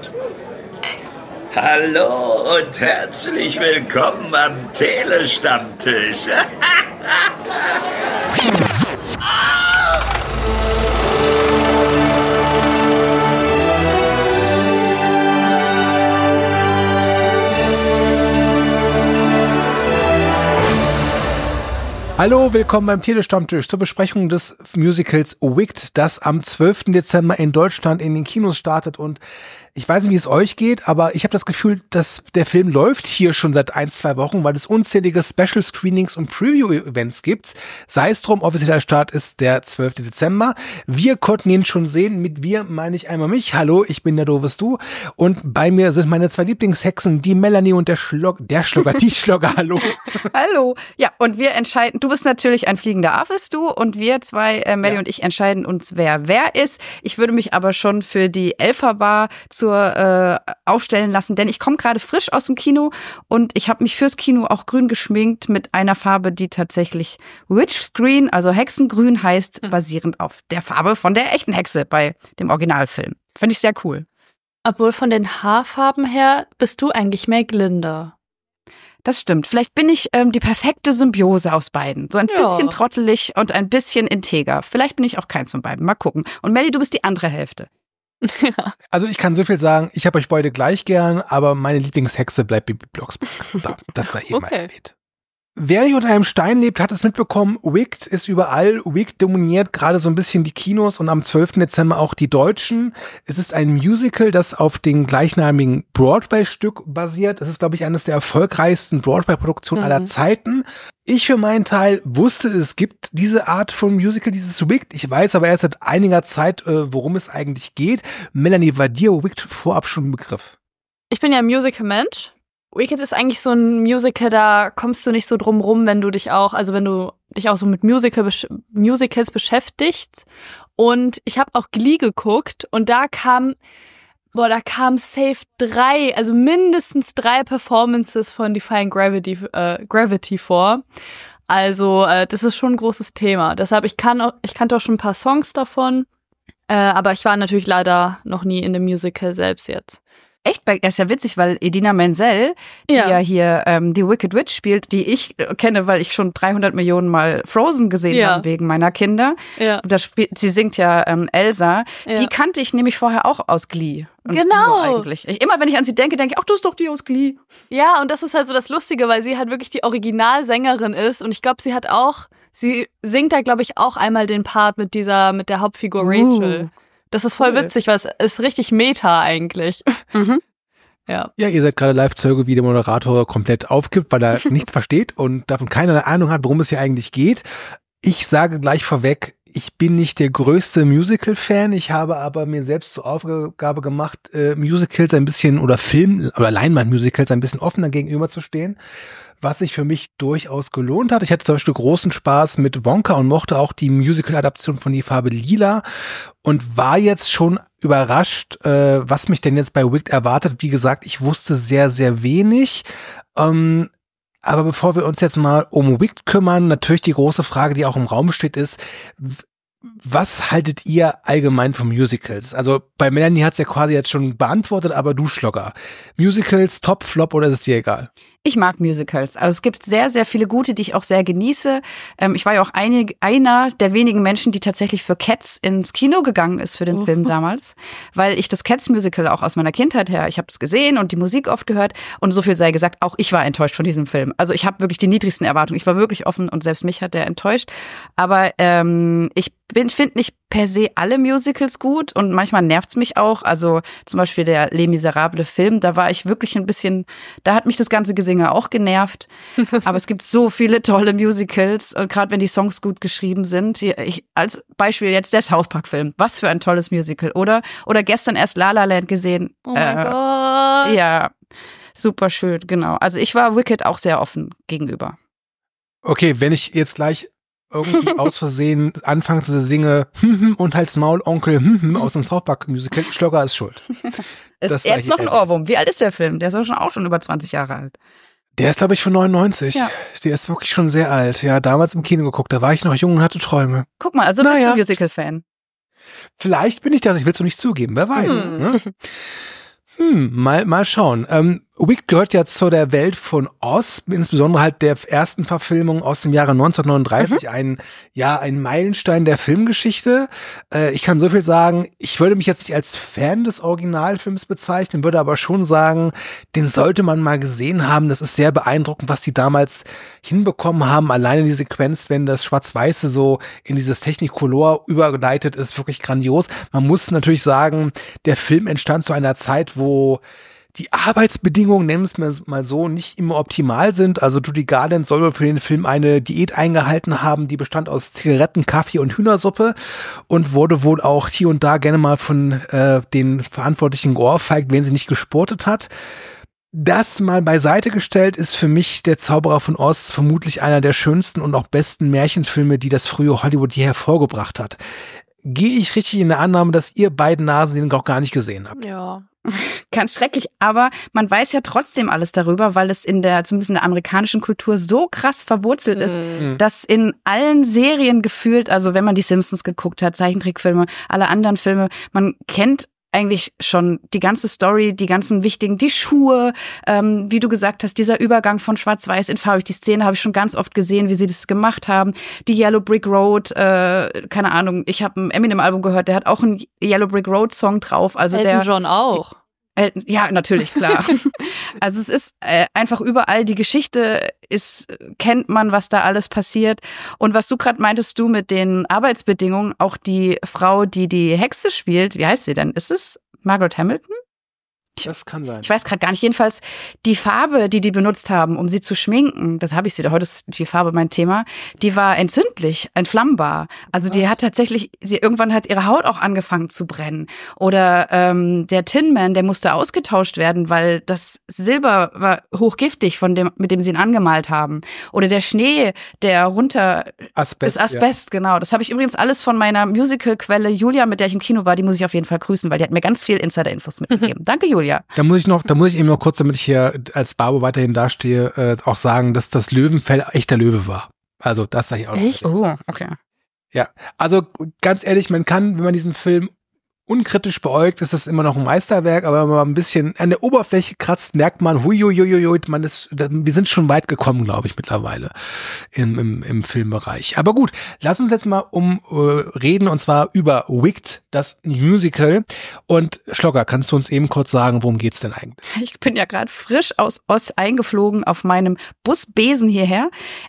Hallo und herzlich willkommen am Telestammtisch. Hallo, willkommen beim Telestammtisch zur Besprechung des Musicals Wicked, das am 12. Dezember in Deutschland in den Kinos startet. Und ich weiß nicht, wie es euch geht, aber ich habe das Gefühl, dass der Film läuft hier schon seit 1-2 Wochen, weil es unzählige Special Screenings und Preview-Events gibt. Sei es drum, offizieller Start ist der 12. Dezember. Wir konnten ihn schon sehen. Mit wir meine ich einmal mich. Hallo, ich bin der Doofes Du. Und bei mir sind meine zwei Lieblingshexen, die Melanie und die Schlogger. Hallo. Hallo. Ja, und wir entscheiden, du bist natürlich ein fliegender Affe, du, und wir zwei, Melly und ich, entscheiden uns, wer ist. Ich würde mich aber schon für die Elphaba aufstellen lassen, denn ich komme gerade frisch aus dem Kino und ich habe mich fürs Kino auch grün geschminkt mit einer Farbe, die tatsächlich Witch Green, also Hexengrün heißt, basierend auf der Farbe von der echten Hexe bei dem Originalfilm. Finde ich sehr cool. Obwohl von den Haarfarben her bist du eigentlich mehr Glinda. Das stimmt. Vielleicht bin ich die perfekte Symbiose aus beiden. So ein bisschen trottelig und ein bisschen integer. Vielleicht bin ich auch keins von beiden. Mal gucken. Und Melly, du bist die andere Hälfte. Ja. Also ich kann so viel sagen, ich habe euch beide gleich gern, aber meine Lieblingshexe bleibt Bibi Blocksberg. Das sei hier mal erwähnt. Wer nicht unter einem Stein lebt, hat es mitbekommen, Wicked ist überall. Wicked dominiert gerade so ein bisschen die Kinos und am 12. Dezember auch die Deutschen. Es ist ein Musical, das auf dem gleichnamigen Broadway-Stück basiert. Es ist, glaube ich, eines der erfolgreichsten Broadway-Produktionen aller Zeiten. Ich für meinen Teil wusste, es gibt diese Art von Musical, dieses Wicked. Ich weiß aber erst seit einiger Zeit, worum es eigentlich geht. Melanie, war dir Wicked vorab schon ein Begriff? Ich bin ja Musical-Mensch. Wicked ist eigentlich so ein Musical, da kommst du nicht so drum rum, wenn du dich auch so mit Musicals beschäftigst. Und ich habe auch Glee geguckt und da kam safe 3, also mindestens 3 Performances von Defying Gravity vor. Also das ist schon ein großes Thema. Deshalb, ich kannte auch schon ein paar Songs davon, aber ich war natürlich leider noch nie in dem Musical selbst jetzt. Echt? Das ist ja witzig, weil Idina Menzel, die ja hier die Wicked Witch spielt, die ich kenne, weil ich schon 300 Millionen Mal Frozen gesehen habe wegen meiner Kinder. Ja. Sie singt ja Elsa. Ja. Die kannte ich nämlich vorher auch aus Glee. Genau. Eigentlich. Immer wenn ich an sie denke ich, ach, du bist doch die aus Glee. Ja, und das ist halt so das Lustige, weil sie halt wirklich die Originalsängerin ist. Und ich glaube, sie singt da, glaube ich, auch einmal den Part mit der Hauptfigur Rachel. Das ist voll witzig, weil es ist richtig Meta eigentlich. Mhm. Ja, ihr seid gerade Live-Zeuge, wie der Moderator komplett aufgibt, weil er nichts versteht und davon keine Ahnung hat, worum es hier eigentlich geht. Ich sage gleich vorweg, ich bin nicht der größte Musical-Fan, ich habe aber mir selbst zur Aufgabe gemacht, Musicals ein bisschen oder Film- oder Leinwand-Musicals ein bisschen offener gegenüberzustehen, was sich für mich durchaus gelohnt hat. Ich hatte zum Beispiel großen Spaß mit Wonka und mochte auch die Musical-Adaption von Die Farbe Lila und war jetzt schon überrascht, was mich denn jetzt bei Wicked erwartet. Wie gesagt, ich wusste sehr, sehr wenig. Aber bevor wir uns jetzt mal um Wicked kümmern, natürlich die große Frage, die auch im Raum steht, ist, was haltet ihr allgemein von Musicals? Also bei Melanie hat's ja quasi jetzt schon beantwortet, aber du Schlogger. Musicals, Top, Flop oder ist es dir egal? Ich mag Musicals. Also es gibt sehr, sehr viele gute, die ich auch sehr genieße. Ich war ja auch einer der wenigen Menschen, die tatsächlich für Cats ins Kino gegangen ist für den Film damals, weil ich das Cats-Musical auch aus meiner Kindheit her, ich habe es gesehen und die Musik oft gehört und so viel sei gesagt, auch ich war enttäuscht von diesem Film. Also ich habe wirklich die niedrigsten Erwartungen. Ich war wirklich offen und selbst mich hat der enttäuscht. Aber ich finde nicht per se alle Musicals gut und manchmal nervt's mich auch. Also zum Beispiel der Les Miserables Film, da war ich wirklich ein bisschen, da hat mich das ganze Gesinge auch genervt. Aber es gibt so viele tolle Musicals und gerade wenn die Songs gut geschrieben sind. Als Beispiel jetzt der South Park Film. Was für ein tolles Musical. Oder gestern erst La La Land gesehen. Oh mein Gott. Ja, super schön, genau. Also ich war Wicked auch sehr offen gegenüber. Okay, wenn ich jetzt gleich irgendwie aus Versehen anfange zu singen und halt's Maul, Onkel aus dem South Park Musical, Schlogger ist schuld. Ist jetzt noch ein Ohrwurm. Wie alt ist der Film? Der ist auch schon über 20 Jahre alt. Der ist, glaube ich, von 99. Ja. Der ist wirklich schon sehr alt. Ja, damals im Kino geguckt, da war ich noch jung und hatte Träume. Guck mal, also bist du Musical-Fan. Vielleicht bin ich das, ich will es noch nicht zugeben, wer weiß. Ne? Mal schauen. Wicked gehört ja zu der Welt von Oz, insbesondere halt der ersten Verfilmung aus dem Jahre 1939, ein Meilenstein der Filmgeschichte. Ich kann so viel sagen, ich würde mich jetzt nicht als Fan des Originalfilms bezeichnen, würde aber schon sagen, den sollte man mal gesehen haben. Das ist sehr beeindruckend, was die damals hinbekommen haben. Alleine die Sequenz, wenn das Schwarz-Weiße so in dieses Technicolor übergeleitet ist, wirklich grandios. Man muss natürlich sagen, der Film entstand zu einer Zeit, wo die Arbeitsbedingungen, nennen wir es mal so, nicht immer optimal sind. Also Judy Garland soll für den Film eine Diät eingehalten haben, die bestand aus Zigaretten, Kaffee und Hühnersuppe und wurde wohl auch hier und da gerne mal von den Verantwortlichen geohrfeigt, wenn sie nicht gesportet hat. Das mal beiseite gestellt, ist für mich der Zauberer von Oz vermutlich einer der schönsten und auch besten Märchenfilme, die das frühe Hollywood je hervorgebracht hat. Gehe ich richtig in der Annahme, dass ihr beiden Nasen den auch gar nicht gesehen habt? Ja. Ganz schrecklich, aber man weiß ja trotzdem alles darüber, weil es zumindest in der amerikanischen Kultur so krass verwurzelt ist, dass in allen Serien gefühlt, also wenn man die Simpsons geguckt hat, Zeichentrickfilme, alle anderen Filme, man kennt eigentlich schon die ganze Story, die ganzen wichtigen, die Schuhe, wie du gesagt hast, dieser Übergang von Schwarz-Weiß in farbig, die Szene habe ich schon ganz oft gesehen, wie sie das gemacht haben. Die Yellow Brick Road, keine Ahnung, ich habe ein Eminem-Album gehört, der hat auch einen Yellow Brick Road-Song drauf. Also Elton John auch. Ja, natürlich, klar. Also es ist einfach überall, die Geschichte kennt man, was da alles passiert. Und was du gerade meintest, du mit den Arbeitsbedingungen, auch die Frau, die die Hexe spielt, wie heißt sie denn? Ist es Margaret Hamilton? Das kann sein. Ich weiß gerade gar nicht. Jedenfalls die Farbe, die benutzt haben, um sie zu schminken, das habe ich sie, heute ist die Farbe mein Thema, die war entzündlich, entflammbar. Also die hat tatsächlich, irgendwann hat ihre Haut auch angefangen zu brennen. Oder der Tin Man, der musste ausgetauscht werden, weil das Silber war hochgiftig, mit dem sie ihn angemalt haben. Oder der Schnee, der runter ist Asbest, genau. Das habe ich übrigens alles von meiner Musical-Quelle Julia, mit der ich im Kino war, die muss ich auf jeden Fall grüßen, weil die hat mir ganz viel Insider-Infos mitgegeben. Danke, Julia. Da muss ich eben noch kurz, damit ich hier als Barbo weiterhin dastehe, auch sagen, dass das Löwenfell echter Löwe war. Also das sage ich auch noch. Echt? Oh, okay. Ja, also ganz ehrlich, man kann, wenn man diesen Film unkritisch beäugt, ist das immer noch ein Meisterwerk, aber wenn man ein bisschen an der Oberfläche kratzt, merkt man, wir sind schon weit gekommen, glaube ich, mittlerweile im Filmbereich. Aber gut, lass uns jetzt mal reden, und zwar über Wicked, das Musical. Und Schlogger, kannst du uns eben kurz sagen, worum geht's denn eigentlich? Ich bin ja gerade frisch aus Oz eingeflogen auf meinem Busbesen hierher.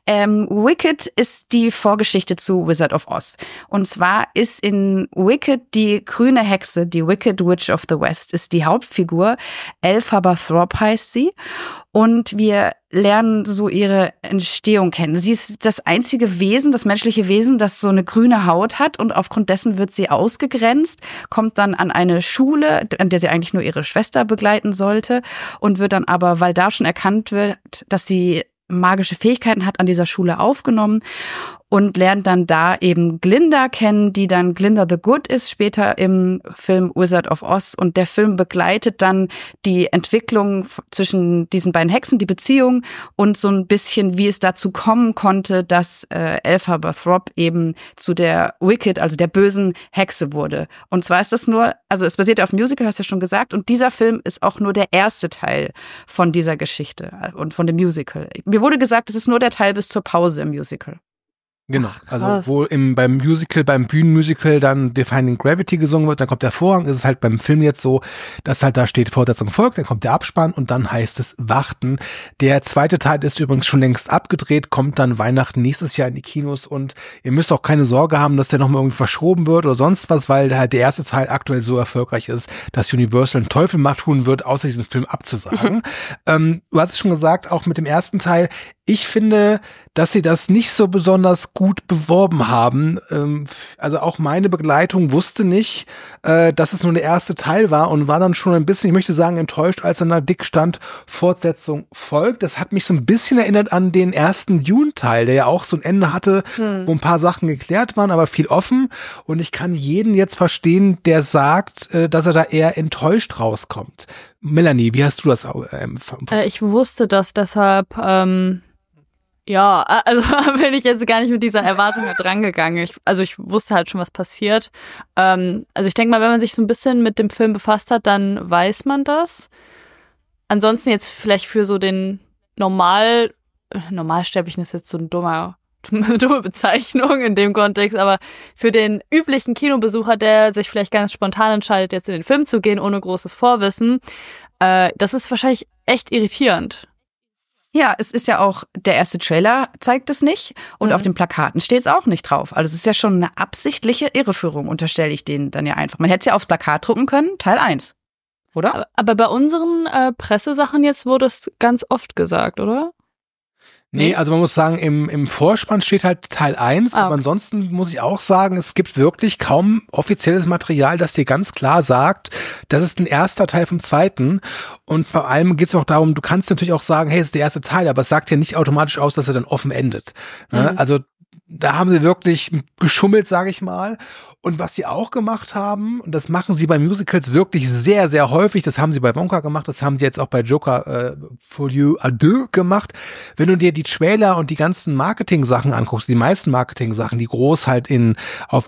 Wicked ist die Vorgeschichte zu Wizard of Oz. Und zwar ist in Wicked die grüne Hexe, die Wicked Witch of the West, ist die Hauptfigur. Elphaba Thorpe heißt sie. Und wir lernen so ihre Entstehung kennen. Sie ist das einzige Wesen, das menschliche Wesen, das so eine grüne Haut hat, und aufgrund dessen wird sie ausgegrenzt, kommt dann an eine Schule, an der sie eigentlich nur ihre Schwester begleiten sollte, und wird dann aber, weil da schon erkannt wird, dass sie magische Fähigkeiten hat, an dieser Schule aufgenommen und lernt dann da eben Glinda kennen, die dann Glinda the Good ist, später im Film Wizard of Oz. Und der Film begleitet dann die Entwicklung zwischen diesen beiden Hexen, die Beziehung, und so ein bisschen, wie es dazu kommen konnte, dass Elphaba Thorpe eben zu der Wicked, also der bösen Hexe wurde. Und zwar ist das es basiert auf Musical, hast du ja schon gesagt, und dieser Film ist auch nur der erste Teil von dieser Geschichte und von dem Musical. Mir wurde gesagt, es ist nur der Teil bis zur Pause im Musical. Genau, also wo beim Bühnenmusical dann Defining Gravity gesungen wird, dann kommt der Vorhang, ist es halt beim Film jetzt so, dass halt da steht Fortsetzung folgt, dann kommt der Abspann und dann heißt es Warten. Der zweite Teil ist übrigens schon längst abgedreht, kommt dann Weihnachten nächstes Jahr in die Kinos, und ihr müsst auch keine Sorge haben, dass der nochmal irgendwie verschoben wird oder sonst was, weil halt der erste Teil aktuell so erfolgreich ist, dass Universal einen Teufel macht tun wird, außer diesen Film abzusagen. Du hast es schon gesagt, auch mit dem ersten Teil, ich finde, dass sie das nicht so besonders gut beworben haben. Also auch meine Begleitung wusste nicht, dass es nur der erste Teil war, und war dann schon ein bisschen, ich möchte sagen, enttäuscht, als dann da dick stand, Fortsetzung folgt. Das hat mich so ein bisschen erinnert an den ersten Dune-Teil, der ja auch so ein Ende hatte, wo ein paar Sachen geklärt waren, aber viel offen. Und ich kann jeden jetzt verstehen, der sagt, dass er da eher enttäuscht rauskommt. Melanie, wie hast du das ich wusste das, deshalb Ja, also bin ich jetzt gar nicht mit dieser Erwartung da dran gegangen. Ich wusste halt schon, was passiert. Also ich denke mal, wenn man sich so ein bisschen mit dem Film befasst hat, dann weiß man das. Ansonsten jetzt vielleicht für so den Normalsterblichen ist jetzt so eine dumme Bezeichnung in dem Kontext, aber für den üblichen Kinobesucher, der sich vielleicht ganz spontan entscheidet, jetzt in den Film zu gehen, ohne großes Vorwissen, das ist wahrscheinlich echt irritierend. Ja, es ist ja auch, der erste Trailer zeigt es nicht und auf den Plakaten steht es auch nicht drauf. Also es ist ja schon eine absichtliche Irreführung, unterstelle ich denen dann ja einfach. Man hätte es ja aufs Plakat drucken können, Teil 1, oder? Aber bei unseren Pressesachen jetzt wurde es ganz oft gesagt, oder? Nee, also man muss sagen, im Vorspann steht halt Teil 1, aber ansonsten muss ich auch sagen, es gibt wirklich kaum offizielles Material, das dir ganz klar sagt, das ist ein erster Teil vom zweiten. Und vor allem geht es auch darum, du kannst natürlich auch sagen, hey, es ist der erste Teil, aber es sagt ja nicht automatisch aus, dass er dann offen endet. Mhm. Also da haben sie wirklich geschummelt, sage ich mal. Und was sie auch gemacht haben, und das machen sie bei Musicals wirklich sehr, sehr häufig, das haben sie bei Wonka gemacht, das haben sie jetzt auch bei Joker Folie à deux gemacht. Wenn du dir die Trailer und die ganzen Marketing-Sachen anguckst, die meisten Marketing-Sachen, die groß halt auf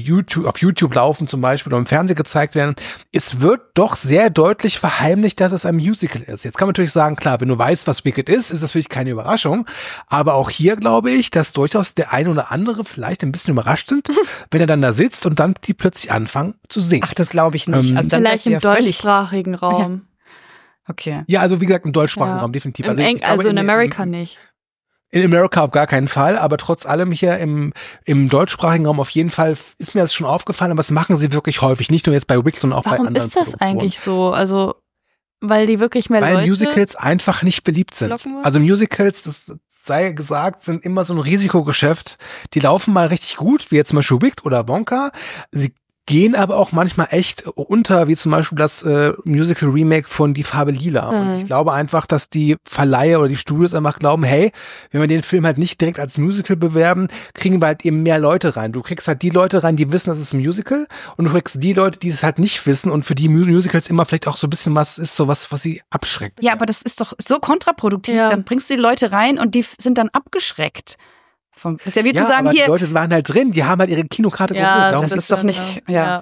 YouTube laufen zum Beispiel oder im Fernsehen gezeigt werden, es wird doch sehr deutlich verheimlicht, dass es ein Musical ist. Jetzt kann man natürlich sagen, klar, wenn du weißt, was Wicked ist das natürlich keine Überraschung. Aber auch hier glaube ich, dass durchaus der eine oder andere vielleicht ein bisschen überrascht sind, wenn er dann da sitzt und dann die plötzlich anfangen zu singen. Ach, das glaube ich nicht. Also dann vielleicht im deutschsprachigen Raum. Ja. Okay. Ja, also wie gesagt, im deutschsprachigen Raum definitiv. Also in Amerika nicht. In Amerika auf gar keinen Fall, aber trotz allem hier im deutschsprachigen Raum auf jeden Fall ist mir das schon aufgefallen, aber das machen sie wirklich häufig. Nicht nur jetzt bei Wicked, sondern auch bei anderen. Warum ist das eigentlich so? Also, weil die wirklich mehr Leute... Weil Musicals einfach nicht beliebt sind. Also Musicals, das sei gesagt, sind immer so ein Risikogeschäft. Die laufen mal richtig gut, wie jetzt zum Beispiel Wicked oder Wonka. Sie gehen aber auch manchmal echt unter, wie zum Beispiel das Musical-Remake von Die Farbe Lila. Und ich glaube einfach, dass die Verleiher oder die Studios einfach glauben, hey, wenn wir den Film halt nicht direkt als Musical bewerben, kriegen wir halt eben mehr Leute rein. Du kriegst halt die Leute rein, die wissen, das ist ein Musical, und du kriegst die Leute, die es halt nicht wissen und für die Musicals immer vielleicht auch so ein bisschen was ist, so was sie abschreckt. Ja, aber das ist doch so kontraproduktiv. Ja. Dann bringst du die Leute rein und die sind dann abgeschreckt. Das ist ja wie zu sagen, aber hier. Die Leute waren halt drin, die haben halt ihre Kinokarte geholt. Darum das ist doch nicht. Ja.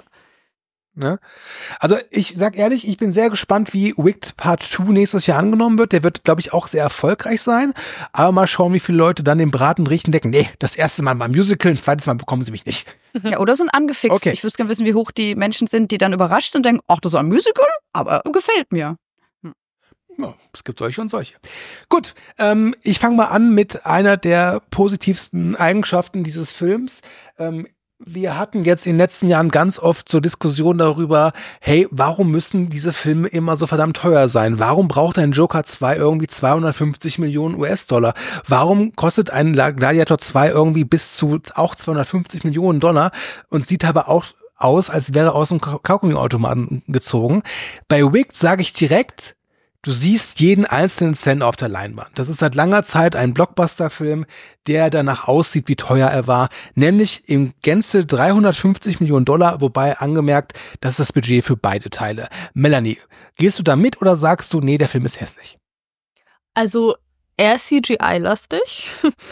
Ne? Also ich sag ehrlich, ich bin sehr gespannt, wie Wicked Part 2 nächstes Jahr angenommen wird. Der wird, glaube ich, auch sehr erfolgreich sein. Aber mal schauen, wie viele Leute dann den Braten riechen und denken, nee, das erste Mal beim Musical, das zweite Mal bekommen sie mich nicht. Ja, oder sind angefixt. Okay. Ich würde gerne wissen, wie hoch die Menschen sind, die dann überrascht sind und denken, ach, das ist ein Musical, aber gefällt mir. Ja, es gibt solche und solche. Gut, ich fange mal an mit einer der positivsten Eigenschaften dieses Films. Wir hatten jetzt in den letzten Jahren ganz oft so Diskussionen darüber, hey, warum müssen diese Filme immer so verdammt teuer sein? Warum braucht ein Joker 2 irgendwie 250 Millionen US-Dollar? Warum kostet ein Gladiator 2 irgendwie bis zu auch 250 Millionen Dollar und sieht aber auch aus, als wäre aus dem Kaugummiautomaten gezogen? Bei Wicked sage ich direkt, du siehst jeden einzelnen Cent auf der Leinwand. Das ist seit langer Zeit ein Blockbuster-Film, der danach aussieht, wie teuer er war. Nämlich im Gänze 350 Millionen Dollar, wobei angemerkt, das ist das Budget für beide Teile. Melanie, gehst du da mit oder sagst du, nee, der Film ist hässlich? Also, er ist CGI-lastig,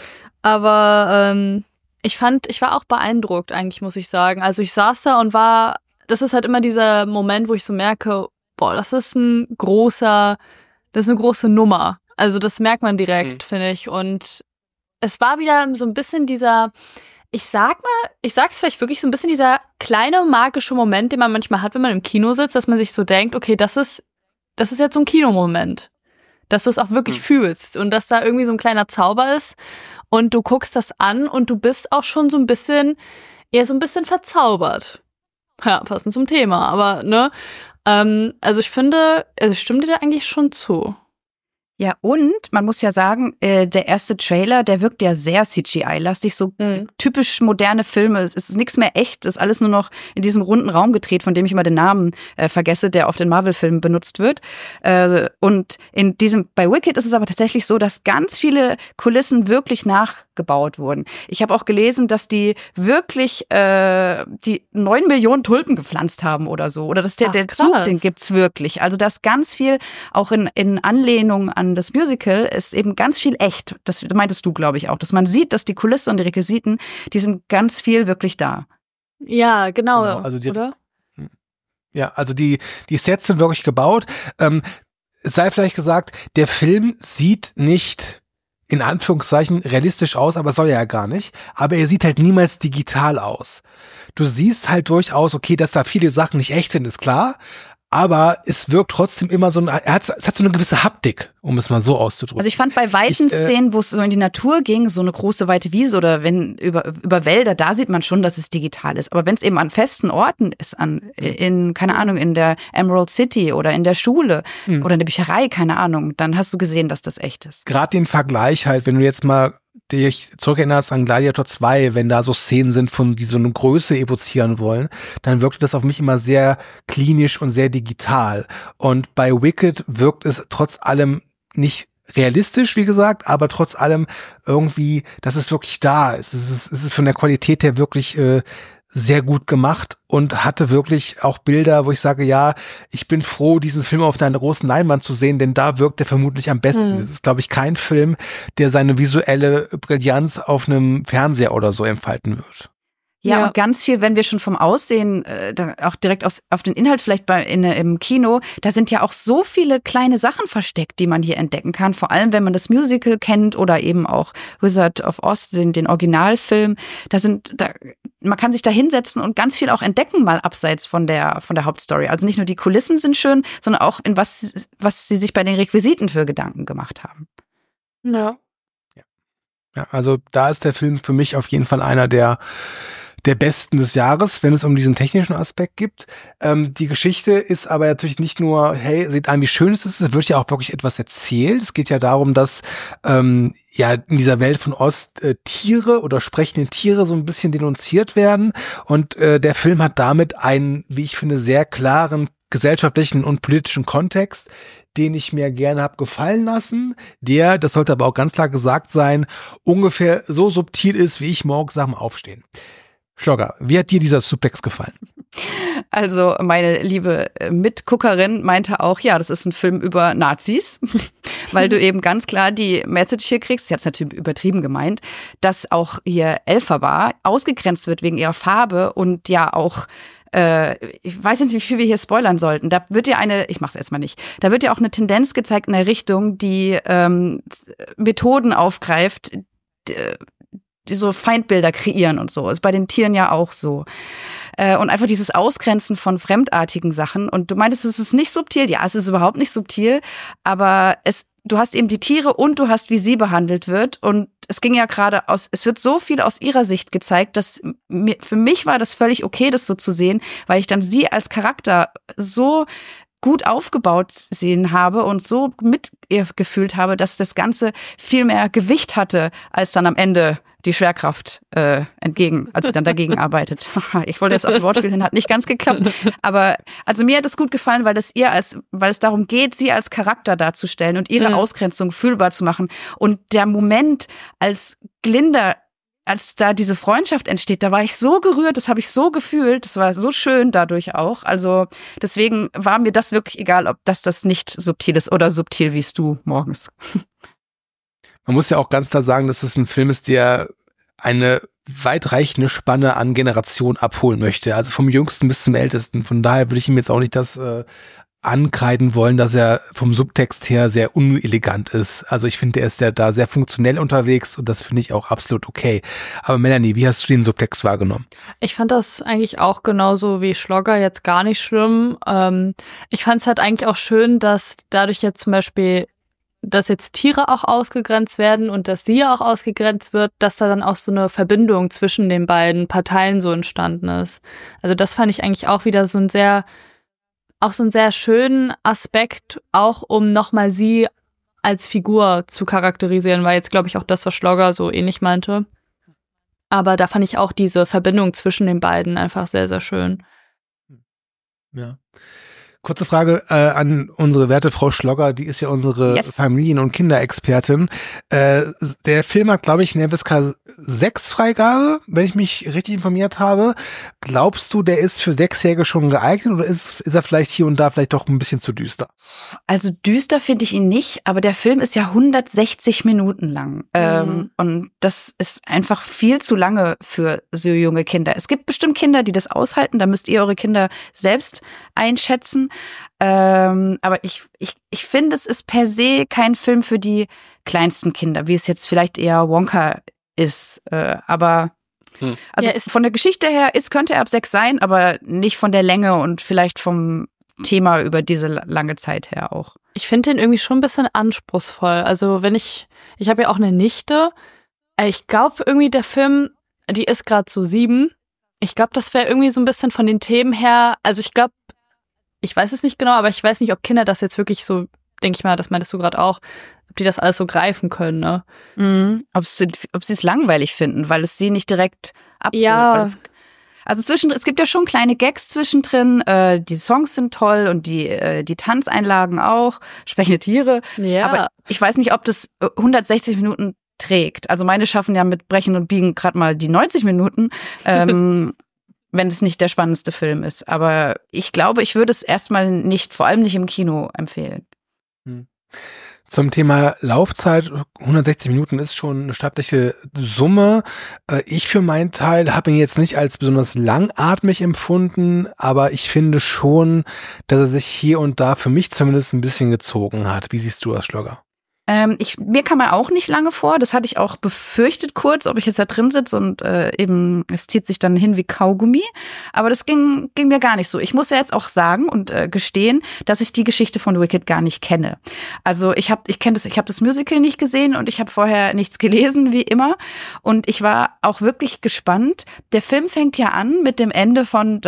aber ich war auch beeindruckt eigentlich, muss ich sagen. Also ich saß da und das ist halt immer dieser Moment, wo ich so merke, boah, das ist eine große Nummer. Also das merkt man direkt, finde ich. Und es war wieder so ein bisschen dieser, ich sag's vielleicht wirklich so ein bisschen dieser kleine magische Moment, den man manchmal hat, wenn man im Kino sitzt, dass man sich so denkt, okay, das ist jetzt so ein Kinomoment. Dass du es auch wirklich fühlst und dass da irgendwie so ein kleiner Zauber ist und du guckst das an und du bist auch schon so ein bisschen verzaubert. Ja, passend zum Thema, aber ne? Also ich finde, stimmt dir da eigentlich schon zu? Ja, und man muss ja sagen, der erste Trailer, der wirkt ja sehr CGI-lastig, so typisch moderne Filme. Es ist nichts mehr echt, es ist alles nur noch in diesem runden Raum gedreht, von dem ich immer den Namen vergesse, der auf den Marvel-Filmen benutzt wird. Und bei Wicked ist es aber tatsächlich so, dass ganz viele Kulissen wirklich nach gebaut wurden. Ich habe auch gelesen, dass die wirklich die 9 Millionen Tulpen gepflanzt haben oder so. Oder dass der Zug, den gibt's wirklich. Also da ist ganz viel, auch in Anlehnung an das Musical, ist eben ganz viel echt. Das meintest du, glaube ich, auch. Dass man sieht, dass die Kulisse und die Requisiten, die sind ganz viel wirklich da. Ja, genau also oder? Ja, also die Sets sind wirklich gebaut. Es sei vielleicht gesagt, der Film sieht nicht in Anführungszeichen realistisch aus, aber soll er ja gar nicht. Aber er sieht halt niemals digital aus. Du siehst halt durchaus, okay, dass da viele Sachen nicht echt sind, ist klar. Aber es wirkt trotzdem immer so, es hat so eine gewisse Haptik, um es mal so auszudrücken. Also ich fand bei weiten Szenen, wo es so in die Natur ging, so eine große weite Wiese oder wenn über Wälder, da sieht man schon, dass es digital ist. Aber wenn es eben an festen Orten ist, keine Ahnung, in der Emerald City oder in der Schule oder in der Bücherei, keine Ahnung, dann hast du gesehen, dass das echt ist. Gerade den Vergleich halt, wenn du jetzt mal dich zurückerinnerst an Gladiator 2, wenn da so Szenen sind, die so eine Größe evozieren wollen, dann wirkte das auf mich immer sehr klinisch und sehr digital. Und bei Wicked wirkt es trotz allem nicht realistisch, wie gesagt, aber trotz allem irgendwie, dass es wirklich da ist. Es ist von der Qualität her wirklich sehr gut gemacht und hatte wirklich auch Bilder, wo ich sage, ja, ich bin froh, diesen Film auf einer großen Leinwand zu sehen, denn da wirkt er vermutlich am besten. Es ist, glaube ich, kein Film, der seine visuelle Brillanz auf einem Fernseher oder so entfalten wird. Ja, und ganz viel, wenn wir schon vom Aussehen, auch direkt auf den Inhalt vielleicht im Kino, da sind ja auch so viele kleine Sachen versteckt, die man hier entdecken kann. Vor allem, wenn man das Musical kennt oder eben auch Wizard of Oz, den Originalfilm. Man kann sich da hinsetzen und ganz viel auch entdecken, mal abseits von der Hauptstory. Also nicht nur die Kulissen sind schön, sondern auch in was sie sich bei den Requisiten für Gedanken gemacht haben. Ja. Ja, also da ist der Film für mich auf jeden Fall einer der besten des Jahres, wenn es um diesen technischen Aspekt geht. Die Geschichte ist aber natürlich nicht nur, hey, seht an, wie schön es ist, es wird ja auch wirklich etwas erzählt. Es geht ja darum, dass in dieser Welt von Oz Tiere oder sprechende Tiere so ein bisschen denunziert werden. Und der Film hat damit einen, wie ich finde, sehr klaren gesellschaftlichen und politischen Kontext, den ich mir gerne habe gefallen lassen, der, das sollte aber auch ganz klar gesagt sein, ungefähr so subtil ist, wie ich morgens nach dem Aufstehen. Schlogger, wie hat dir dieser Subtext gefallen? Also meine liebe Mitguckerin meinte auch, ja, das ist ein Film über Nazis, weil du eben ganz klar die Message hier kriegst, sie hat es natürlich übertrieben gemeint, dass auch hier Elphaba ausgegrenzt wird wegen ihrer Farbe und ja auch ich weiß nicht, wie viel wir hier spoilern sollten. Da wird ja ich mach's erstmal nicht, da wird ja auch eine Tendenz gezeigt in der Richtung, die Methoden aufgreift, die so Feindbilder kreieren und so. Ist bei den Tieren ja auch so. Und einfach dieses Ausgrenzen von fremdartigen Sachen. Und du meintest, es ist nicht subtil. Ja, es ist überhaupt nicht subtil. Aber du hast eben die Tiere und du hast, wie sie behandelt wird. Und es ging ja gerade es wird so viel aus ihrer Sicht gezeigt, dass für mich war das völlig okay, das so zu sehen, weil ich dann sie als Charakter so gut aufgebaut sehen habe und so mit ihr gefühlt habe, dass das Ganze viel mehr Gewicht hatte, als dann am Ende die Schwerkraft als sie dann dagegen arbeitet. Ich wollte jetzt auf ein Wortspiel hin, hat nicht ganz geklappt. Aber also mir hat es gut gefallen, weil es darum geht, sie als Charakter darzustellen und ihre Ausgrenzung fühlbar zu machen. Und der Moment, als da diese Freundschaft entsteht, da war ich so gerührt, das habe ich so gefühlt, das war so schön dadurch auch. Also deswegen war mir das wirklich egal, ob das nicht subtil ist oder subtil wie du morgens. Man muss ja auch ganz klar sagen, dass es ein Film ist, der eine weitreichende Spanne an Generationen abholen möchte. Also vom Jüngsten bis zum Ältesten. Von daher würde ich ihm jetzt auch nicht das ankreiden wollen, dass er vom Subtext her sehr unelegant ist. Also ich finde, er ist ja da sehr funktionell unterwegs und das finde ich auch absolut okay. Aber Melanie, wie hast du den Subtext wahrgenommen? Ich fand das eigentlich auch genauso wie Schlogger jetzt gar nicht schlimm. Ich fand es halt eigentlich auch schön, dass dadurch jetzt zum Beispiel dass jetzt Tiere auch ausgegrenzt werden und dass sie auch ausgegrenzt wird, dass da dann auch so eine Verbindung zwischen den beiden Parteien so entstanden ist. Also das fand ich eigentlich auch wieder so einen sehr schönen Aspekt, auch um nochmal sie als Figur zu charakterisieren, war jetzt, glaube ich, auch das, was Schlogger so ähnlich meinte. Aber da fand ich auch diese Verbindung zwischen den beiden einfach sehr, sehr schön. Ja. Kurze Frage an unsere werte Frau Schlogger, die ist ja unsere Familien- und Kinderexpertin. Der Film hat, glaube ich, eine FSK 6 Freigabe, wenn ich mich richtig informiert habe. Glaubst du, der ist für 6-Jährige schon geeignet oder ist er vielleicht hier und da vielleicht doch ein bisschen zu düster? Also düster finde ich ihn nicht, aber der Film ist ja 160 Minuten lang. Und das ist einfach viel zu lange für so junge Kinder. Es gibt bestimmt Kinder, die das aushalten, da müsst ihr eure Kinder selbst einschätzen. Aber ich finde, es ist per se kein Film für die kleinsten Kinder, wie es jetzt vielleicht eher Wonka ist. Aber also von der Geschichte her könnte er ab 6 sein, aber nicht von der Länge und vielleicht vom Thema über diese lange Zeit her auch. Ich finde den irgendwie schon ein bisschen anspruchsvoll. Also ich habe ja auch eine Nichte. Ich glaube irgendwie der Film, die ist gerade so 7. Ich glaube, das wäre irgendwie so ein bisschen von den Themen her, also ich glaube, ich weiß es nicht genau, aber ich weiß nicht, ob Kinder das jetzt wirklich so, denke ich mal, das meintest du gerade auch, ob die das alles so greifen können, ne? Ob sie es langweilig finden, weil es sie nicht direkt abholt. Ja. Es gibt ja schon kleine Gags zwischendrin, die Songs sind toll und die Tanzeinlagen auch, sprechende Tiere. Ja. Aber ich weiß nicht, ob das 160 Minuten trägt. Also meine schaffen ja mit Brechen und Biegen gerade mal die 90 Minuten, wenn es nicht der spannendste Film ist. Aber ich glaube, ich würde es erstmal nicht, vor allem nicht im Kino empfehlen. Zum Thema Laufzeit, 160 Minuten ist schon eine stattliche Summe. Ich für meinen Teil habe ihn jetzt nicht als besonders langatmig empfunden, aber ich finde schon, dass er sich hier und da für mich zumindest ein bisschen gezogen hat. Wie siehst du das, Schlogger? Mir kam er auch nicht lange vor. Das hatte ich auch befürchtet kurz, ob ich jetzt da drin sitze und eben es zieht sich dann hin wie Kaugummi. Aber das ging mir gar nicht so. Ich muss ja jetzt auch sagen und gestehen, dass ich die Geschichte von Wicked gar nicht kenne. Also ich habe das Musical nicht gesehen und ich habe vorher nichts gelesen, wie immer. Und ich war auch wirklich gespannt. Der Film fängt ja an mit dem Ende von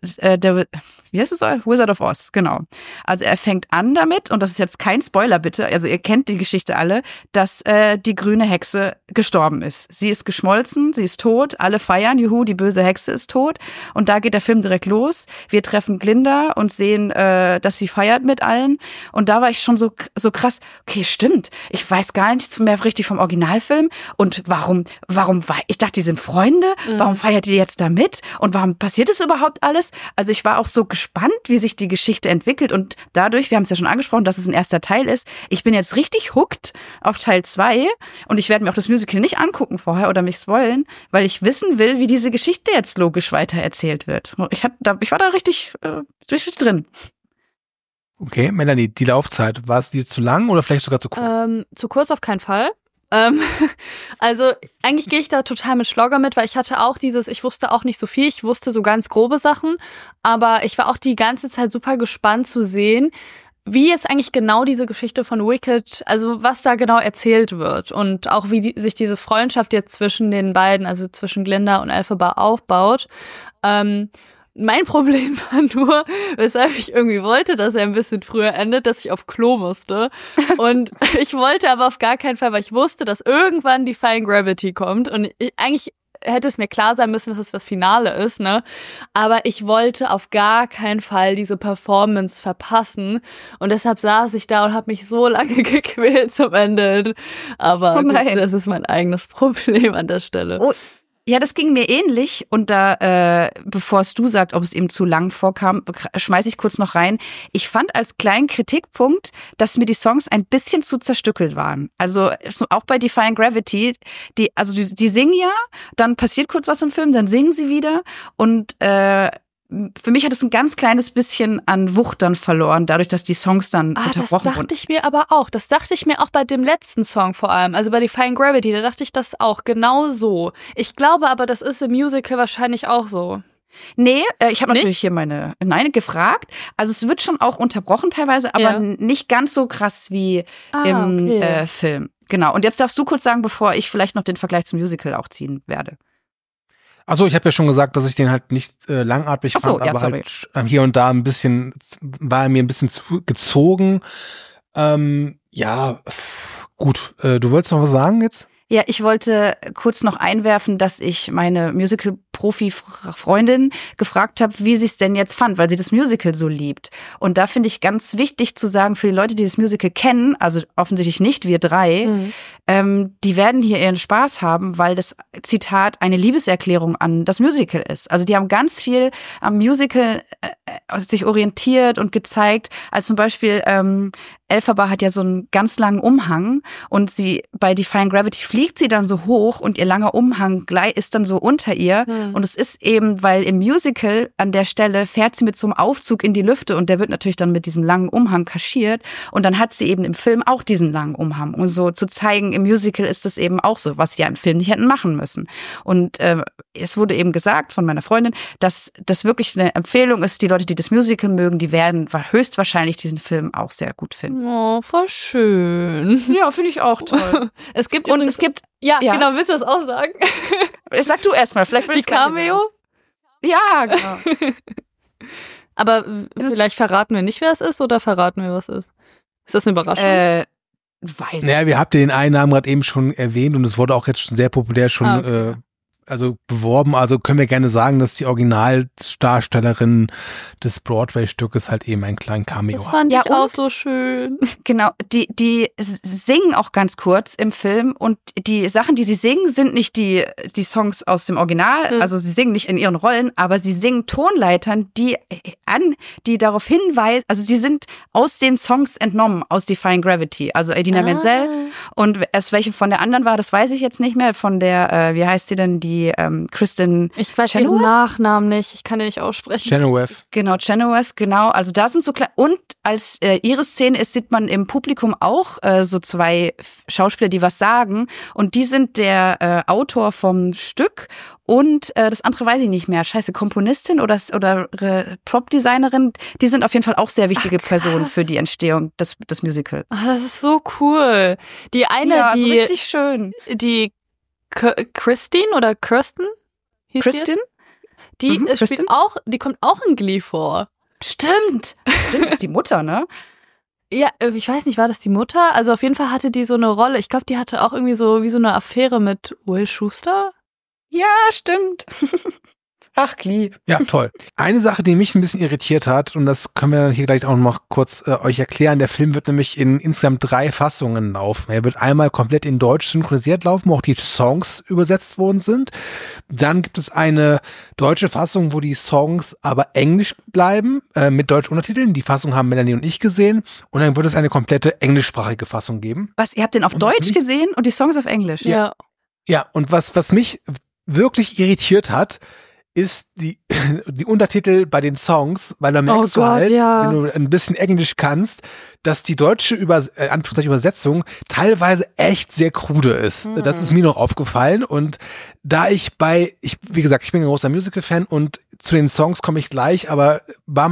wie heißt es? Wizard of Oz, genau. Also er fängt an damit, und das ist jetzt kein Spoiler bitte, also ihr kennt die Geschichte alle, dass die grüne Hexe gestorben ist. Sie ist geschmolzen, sie ist tot, alle feiern, juhu, die böse Hexe ist tot. Und da geht der Film direkt los. Wir treffen Glinda und sehen, dass sie feiert mit allen. Und da war ich schon so krass, okay, stimmt, ich weiß gar nichts mehr richtig vom Originalfilm. Und warum ich dachte, die sind Freunde, warum feiert die jetzt da mit? Und warum passiert das überhaupt alles? Also ich war auch so gespannt, wie sich die Geschichte entwickelt. Und dadurch, wir haben es ja schon angesprochen, dass es ein erster Teil ist, ich bin jetzt richtig hooked auf Teil 2 und ich werde mir auch das Musical nicht angucken vorher oder mich spoilen, weil ich wissen will, wie diese Geschichte jetzt logisch weitererzählt wird. Ich war da richtig drin. Okay, Melanie, die Laufzeit, war es dir zu lang oder vielleicht sogar zu kurz? Zu kurz auf keinen Fall. Also eigentlich gehe ich da total mit Schlogger mit, weil ich hatte auch ich wusste auch nicht so viel, ich wusste so ganz grobe Sachen, aber ich war auch die ganze Zeit super gespannt zu sehen, wie jetzt eigentlich genau diese Geschichte von Wicked, also was da genau erzählt wird und auch wie sich diese Freundschaft jetzt zwischen den beiden, also zwischen Glinda und Elphaba aufbaut. Mein Problem war nur, weshalb ich irgendwie wollte, dass er ein bisschen früher endet, dass ich auf Klo musste. Und ich wollte aber auf gar keinen Fall, weil ich wusste, dass irgendwann Defying Gravity kommt. Und eigentlich hätte es mir klar sein müssen, dass es das Finale ist, ne? Aber ich wollte auf gar keinen Fall diese Performance verpassen. Und deshalb saß ich da und habe mich so lange gequält zum Ende. Aber gut, das ist mein eigenes Problem an der Stelle. Oh. Ja, das ging mir ähnlich und da, bevor es du sagst, ob es ihm zu lang vorkam, schmeiße ich kurz noch rein. Ich fand als kleinen Kritikpunkt, dass mir die Songs ein bisschen zu zerstückelt waren. Also auch bei Defying Gravity, die singen ja, dann passiert kurz was im Film, dann singen sie wieder und für mich hat es ein ganz kleines bisschen an Wucht dann verloren, dadurch, dass die Songs dann unterbrochen wurden. Das dachte ich mir aber auch. Das dachte ich mir auch bei dem letzten Song vor allem, also bei Defying Gravity, da dachte ich das auch genau so. Ich glaube aber, das ist im Musical wahrscheinlich auch so. Nee, ich habe natürlich hier meine gefragt. Also es wird schon auch unterbrochen teilweise, aber nicht ganz so krass wie im Film. Genau. Und jetzt darfst du kurz sagen, bevor ich vielleicht noch den Vergleich zum Musical auch ziehen werde. Achso, ich habe ja schon gesagt, dass ich den halt nicht langatmig fand, aber halt hier und da war er mir ein bisschen zu gezogen. Ja, gut. Du wolltest noch was sagen jetzt? Ja, ich wollte kurz noch einwerfen, dass ich meine Musical Profi-Freundin gefragt habe, wie sie es denn jetzt fand, weil sie das Musical so liebt. Und da finde ich ganz wichtig zu sagen, für die Leute, die das Musical kennen, also offensichtlich nicht wir drei, die werden hier ihren Spaß haben, weil das Zitat eine Liebeserklärung an das Musical ist. Also die haben ganz viel am Musical sich orientiert und gezeigt, als zum Beispiel Elphaba hat ja so einen ganz langen Umhang und sie bei Defying Gravity fliegt sie dann so hoch und ihr langer Umhang ist dann so unter ihr. Und es ist eben, weil im Musical an der Stelle fährt sie mit so einem Aufzug in die Lüfte und der wird natürlich dann mit diesem langen Umhang kaschiert und dann hat sie eben im Film auch diesen langen Umhang. Um so zu zeigen, im Musical ist das eben auch so, was sie ja im Film nicht hätten machen müssen. Und es wurde eben gesagt von meiner Freundin, dass das wirklich eine Empfehlung ist, die Leute, die das Musical mögen, die werden höchstwahrscheinlich diesen Film auch sehr gut finden. Oh, voll schön. Ja, finde ich auch toll. Es gibt ja, genau, willst du das auch sagen? Sag du erstmal, vielleicht Die Cameo? Ja, genau. Aber vielleicht verraten wir nicht, wer es ist, oder verraten wir, was es ist? Ist das eine Überraschung? Weiß Naja, wir habt den einen Namen gerade eben schon erwähnt und es wurde auch jetzt schon sehr populär schon beworben. Also können wir gerne sagen, dass die Originaldarstellerin des Broadway-Stückes halt eben einen kleinen Cameo Das hat. fand Ja, ich auch so schön. Genau, die singen auch ganz kurz im Film und die Sachen, die sie singen, sind nicht die Songs aus dem Original, also sie singen nicht in ihren Rollen, aber sie singen Tonleitern, die darauf hinweisen, also sie sind aus den Songs entnommen, aus Defying Gravity, also Idina Menzel und erst welche von der anderen war, das weiß ich jetzt nicht mehr, von der, wie heißt sie denn, die Kristen Ich weiß Chenoweth? ihren Nachnamen nicht, ich kann den nicht aussprechen. Chenoweth. Genau, Chenoweth, genau. Also da sind so klein. Und als ihre Szene ist, sieht man im Publikum auch so zwei Schauspieler, die was sagen. Und die sind der Autor vom Stück und das andere weiß ich nicht mehr. Scheiße, Komponistin oder Prop-Designerin. Die sind auf jeden Fall auch sehr wichtige Personen für die Entstehung des Musicals. Ah, das ist so cool. Die eine, Ja, also die richtig schön. Christine oder Kirsten? Hieß Kristin? Die Mhm, Kristin? spielt auch, die kommt auch in Glee vor. Stimmt, das ist die Mutter, ne? Ja, ich weiß nicht, war das die Mutter? Also auf jeden Fall hatte die so eine Rolle. Ich glaube, die hatte auch irgendwie so wie so eine Affäre mit Will Schuster. Ja, stimmt. Ach, Glee. Ja, toll. Eine Sache, die mich ein bisschen irritiert hat, und das können wir hier gleich auch noch kurz euch erklären, der Film wird nämlich in insgesamt 3 Fassungen laufen. Er wird einmal komplett in Deutsch synchronisiert laufen, wo auch die Songs übersetzt worden sind. Dann gibt es eine deutsche Fassung, wo die Songs aber englisch bleiben, mit deutschen Untertiteln. Die Fassung haben Melanie und ich gesehen. Und dann wird es eine komplette englischsprachige Fassung geben. Was, ihr habt den auf Deutsch gesehen und die Songs auf Englisch? Ja. Ja, und was mich wirklich irritiert hat, ist die Untertitel bei den Songs, weil da merkst du halt, wenn du ein bisschen Englisch kannst, dass die deutsche Übersetzung teilweise echt sehr krude ist. Das ist mir noch aufgefallen und da wie gesagt, ich bin ein großer Musical-Fan und zu den Songs komme ich gleich, aber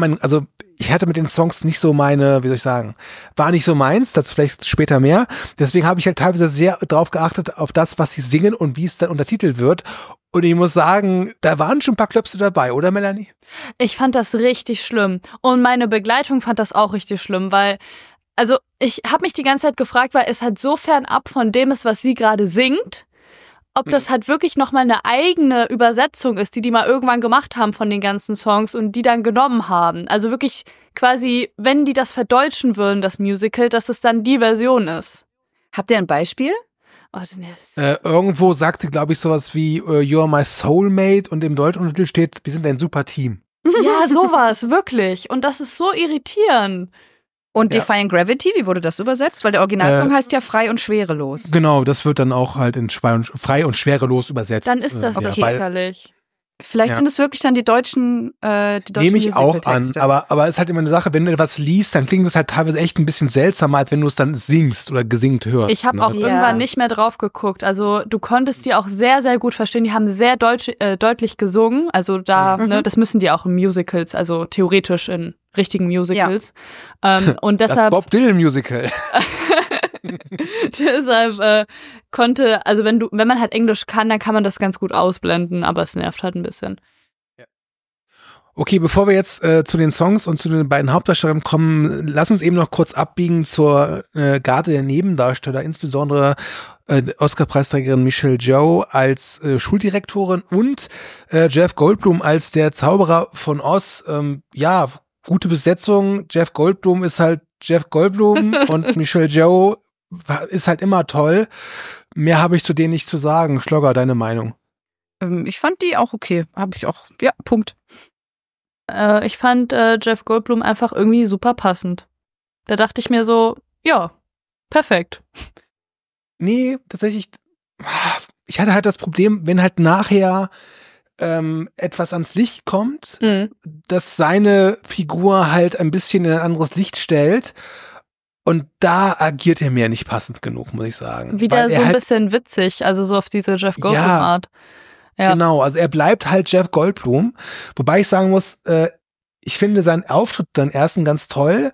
ich hatte mit den Songs nicht so meine, wie soll ich sagen, war nicht so meins, das vielleicht später mehr. Deswegen habe ich halt teilweise sehr drauf geachtet, auf das, was sie singen und wie es dann untertitelt wird. Und ich muss sagen, da waren schon ein paar Klöpse dabei, oder Melanie? Ich fand das richtig schlimm. Und meine Begleitung fand das auch richtig schlimm, weil, also ich habe mich die ganze Zeit gefragt, weil es halt so fernab von dem ist, was sie gerade singt, ob das halt wirklich nochmal eine eigene Übersetzung ist, die mal irgendwann gemacht haben von den ganzen Songs und die dann genommen haben. Also wirklich quasi, wenn die das verdeutschen würden, das Musical, dass es dann die Version ist. Habt ihr ein Beispiel? Oh, nee, irgendwo sagt sie, glaube ich, sowas wie You're my soulmate und im deutschen Untertitel steht, wir sind ein super Team. ja, sowas, wirklich. Und das ist so irritierend. Und Defying Gravity, wie wurde das übersetzt? Weil der Originalsong heißt ja frei und schwerelos. Genau, das wird dann auch halt in frei und schwerelos übersetzt. Dann ist das sicherlich. Vielleicht sind es wirklich dann die deutschen nehme ich auch an, aber es ist halt immer eine Sache, wenn du etwas liest, dann klingt das halt teilweise echt ein bisschen seltsamer, als wenn du es dann singst oder gesingt hörst. Ich habe auch irgendwann nicht mehr drauf geguckt. Also du konntest die auch sehr, sehr gut verstehen. Die haben sehr deutlich gesungen. Also da, das müssen die auch in Musicals, also theoretisch in richtigen Musicals. Ja. Und deshalb, das Bob Dylan Musical. Deshalb also wenn man halt Englisch kann, dann kann man das ganz gut ausblenden, aber es nervt halt ein bisschen. Ja. Okay, bevor wir jetzt zu den Songs und zu den beiden Hauptdarstellern kommen, lass uns eben noch kurz abbiegen zur Garde der Nebendarsteller, insbesondere Oscar-Preisträgerin Michelle Yeoh als Schuldirektorin und Jeff Goldblum als der Zauberer von Oz. Ja, gute Besetzung. Jeff Goldblum ist halt Jeff Goldblum und Michelle Yeoh ist halt immer toll. Mehr habe ich zu denen nicht zu sagen. Schlogger, deine Meinung? Ich fand die auch okay. Habe ich auch. Ja, Punkt. Ich fand Jeff Goldblum einfach irgendwie super passend. Da dachte ich mir so, ja, perfekt. Nee, tatsächlich, ich hatte halt das Problem, wenn halt nachher etwas ans Licht kommt, dass seine Figur halt ein bisschen in ein anderes Licht stellt. Und da agiert er mir nicht passend genug, muss ich sagen. Wieder so ein bisschen witzig, also so auf diese Jeff Goldblum-Art. Ja. Genau, also er bleibt halt Jeff Goldblum. Wobei ich sagen muss, ich finde seinen Auftritt dann ersten ganz toll.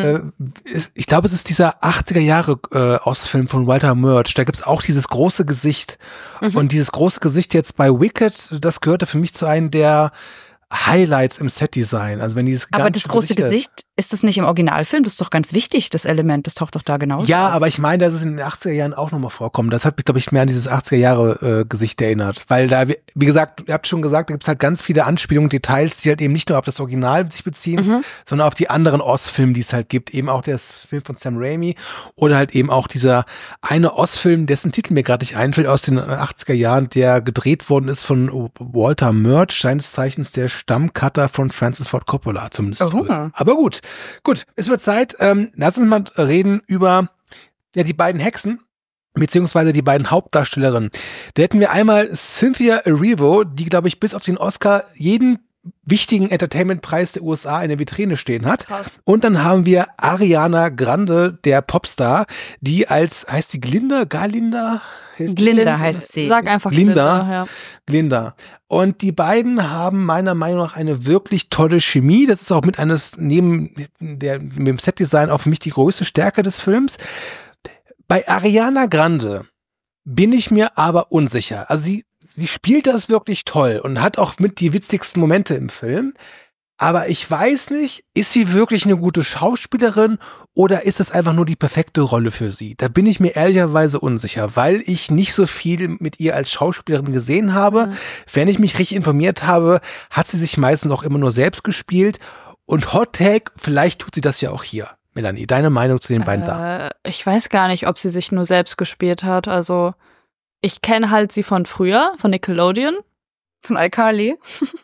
Ich glaube, es ist dieser 80er Jahre Ostfilm von Walter Murch. Da gibt's auch dieses große Gesicht. Und dieses große Gesicht jetzt bei Wicked, das gehörte für mich zu einem der Highlights im Setdesign. Also wenn dieses aber das große Gesicht, ist das nicht im Originalfilm? Das ist doch ganz wichtig, das Element. Das taucht doch da genauso Ja, auf. aber ich meine, dass es in den 80er Jahren auch nochmal vorkommt. Das hat mich, glaube ich, mehr an dieses 80er Jahre Gesicht erinnert. Weil da, wie gesagt, ihr habt schon gesagt, da gibt's halt ganz viele Anspielungen, Details, die halt eben nicht nur auf das Original sich beziehen, sondern auf die anderen Oz-Filme, die es halt gibt. Eben auch der Film von Sam Raimi oder halt eben auch dieser eine Oz-Film, dessen Titel mir gerade nicht einfällt, aus den 80er Jahren, der gedreht worden ist von Walter Murch, seines Zeichens der Stammcutter von Francis Ford Coppola, zumindest früher. Aber gut, es wird Zeit. Lass uns mal reden über die beiden Hexen, beziehungsweise die beiden Hauptdarstellerinnen. Da hätten wir einmal Cynthia Erivo, die, glaube ich, bis auf den Oscar jeden wichtigen Entertainment-Preis der USA in der Vitrine stehen hat. Krass. Und dann haben wir Ariana Grande, der Popstar, die als, heißt sie Glinda? Glinda heißt sie. Sag einfach Glinda. Ja. Glinda. Und die beiden haben meiner Meinung nach eine wirklich tolle Chemie. Das ist auch mit neben dem Setdesign auch für mich die größte Stärke des Films. Bei Ariana Grande bin ich mir aber unsicher. Also sie spielt das wirklich toll und hat auch mit die witzigsten Momente im Film. Aber ich weiß nicht, ist sie wirklich eine gute Schauspielerin oder ist es einfach nur die perfekte Rolle für sie? Da bin ich mir ehrlicherweise unsicher, weil ich nicht so viel mit ihr als Schauspielerin gesehen habe. Wenn ich mich richtig informiert habe, hat sie sich meistens auch immer nur selbst gespielt. Und Hot Take, vielleicht tut sie das ja auch hier. Melanie, deine Meinung zu den beiden da? Ich weiß gar nicht, ob sie sich nur selbst gespielt hat. Also ich kenne halt sie von früher, von Nickelodeon. Von iCarly?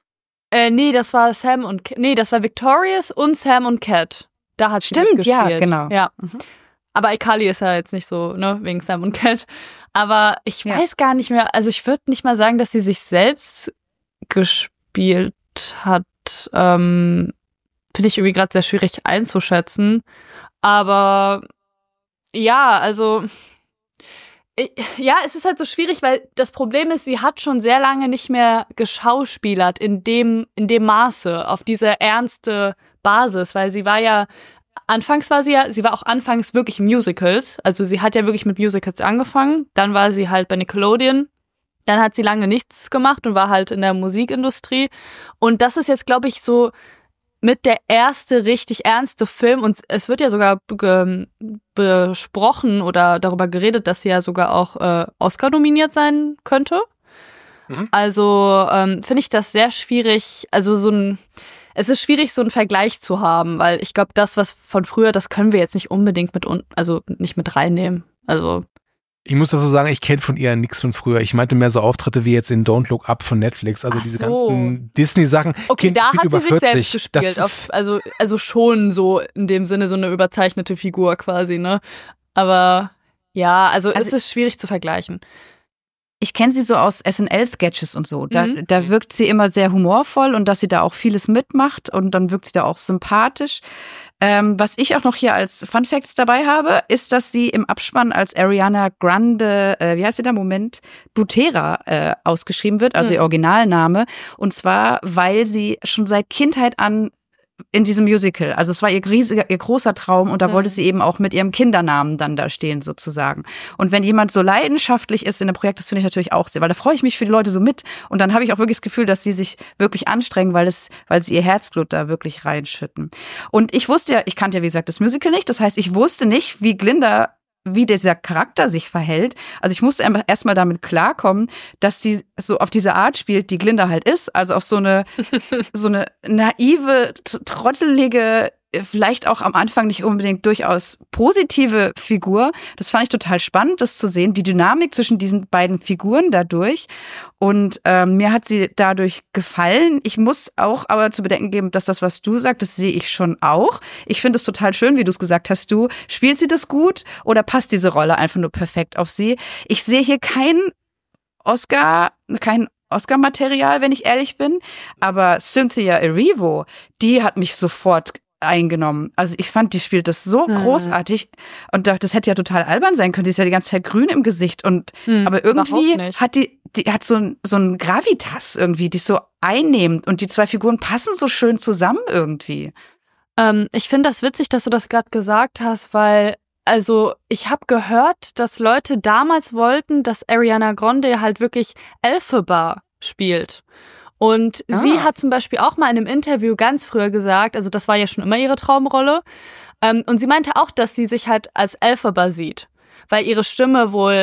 Nee, das war das war Victorious und Sam und Cat. Da hat sie Stimmt, ja, gespielt. genau. Ja. Aber iCarly ist ja jetzt nicht so, ne, wegen Sam und Cat. Aber ich weiß gar nicht mehr, also ich würde nicht mal sagen, dass sie sich selbst gespielt hat. Finde ich irgendwie gerade sehr schwierig einzuschätzen. Aber ja, also ja, es ist halt so schwierig, weil das Problem ist, sie hat schon sehr lange nicht mehr geschauspielert in dem Maße, auf diese ernste Basis, weil sie war auch anfangs wirklich Musicals, also sie hat ja wirklich mit Musicals angefangen, dann war sie halt bei Nickelodeon, dann hat sie lange nichts gemacht und war halt in der Musikindustrie und das ist jetzt, glaube ich, so mit der erste richtig ernste Film und es wird ja sogar besprochen oder darüber geredet, dass sie ja sogar auch Oscar nominiert sein könnte. Also finde ich das sehr schwierig, also es ist schwierig, so einen Vergleich zu haben, weil ich glaube, das, was von früher, das können wir jetzt nicht unbedingt nicht mit reinnehmen. Also ich muss dazu sagen, ich kenne von ihr nichts von früher. Ich meinte mehr so Auftritte wie jetzt in Don't Look Up von Netflix. Also diese ganzen Disney-Sachen. Okay, da hat sie sich selbst gespielt. Also schon so in dem Sinne so eine überzeichnete Figur quasi, ne? Aber ja, also es ist schwierig zu vergleichen. Ich kenne sie so aus SNL-Sketches und so. Da wirkt sie immer sehr humorvoll und dass sie da auch vieles mitmacht und dann wirkt sie da auch sympathisch. Was ich auch noch hier als Fun Facts dabei habe, ist, dass sie im Abspann als Ariana Grande, Butera ausgeschrieben wird, also ihr Originalname. Und zwar, weil sie schon seit Kindheit an in diesem Musical. Also es war ihr großer Traum und da wollte sie eben auch mit ihrem Kindernamen dann da stehen sozusagen. Und wenn jemand so leidenschaftlich ist in einem Projekt, das finde ich natürlich auch sehr, weil da freue ich mich für die Leute so mit und dann habe ich auch wirklich das Gefühl, dass sie sich wirklich anstrengen, weil sie ihr Herzblut da wirklich reinschütten. Und ich kannte ja wie gesagt das Musical nicht, das heißt, ich wusste nicht, wie dieser Charakter sich verhält. Also ich musste erstmal damit klarkommen, dass sie so auf diese Art spielt, die Glinda halt ist. Also auf so eine naive, trottelige, vielleicht auch am Anfang nicht unbedingt durchaus positive Figur. Das fand ich total spannend, das zu sehen, die Dynamik zwischen diesen beiden Figuren dadurch. Und mir hat sie dadurch gefallen. Ich muss auch aber zu bedenken geben, dass das, was du sagst, das sehe ich schon auch. Ich finde es total schön, wie du es gesagt hast. Spielt sie das gut oder passt diese Rolle einfach nur perfekt auf sie? Ich sehe hier kein Oscar-Material, wenn ich ehrlich bin. Aber Cynthia Erivo, die hat mich sofort eingenommen. Also ich fand, die spielt das so großartig und das hätte ja total albern sein können. Die ist ja die ganze Zeit grün im Gesicht aber irgendwie hat die hat so ein Gravitas irgendwie, die ist so einnehmend und die zwei Figuren passen so schön zusammen irgendwie. Ich finde das witzig, dass du das gerade gesagt hast, weil also ich habe gehört, dass Leute damals wollten, dass Ariana Grande halt wirklich Elphaba spielt. Und sie hat zum Beispiel auch mal in einem Interview ganz früher gesagt, also das war ja schon immer ihre Traumrolle, und sie meinte auch, dass sie sich halt als Elphaba sieht, weil ihre Stimme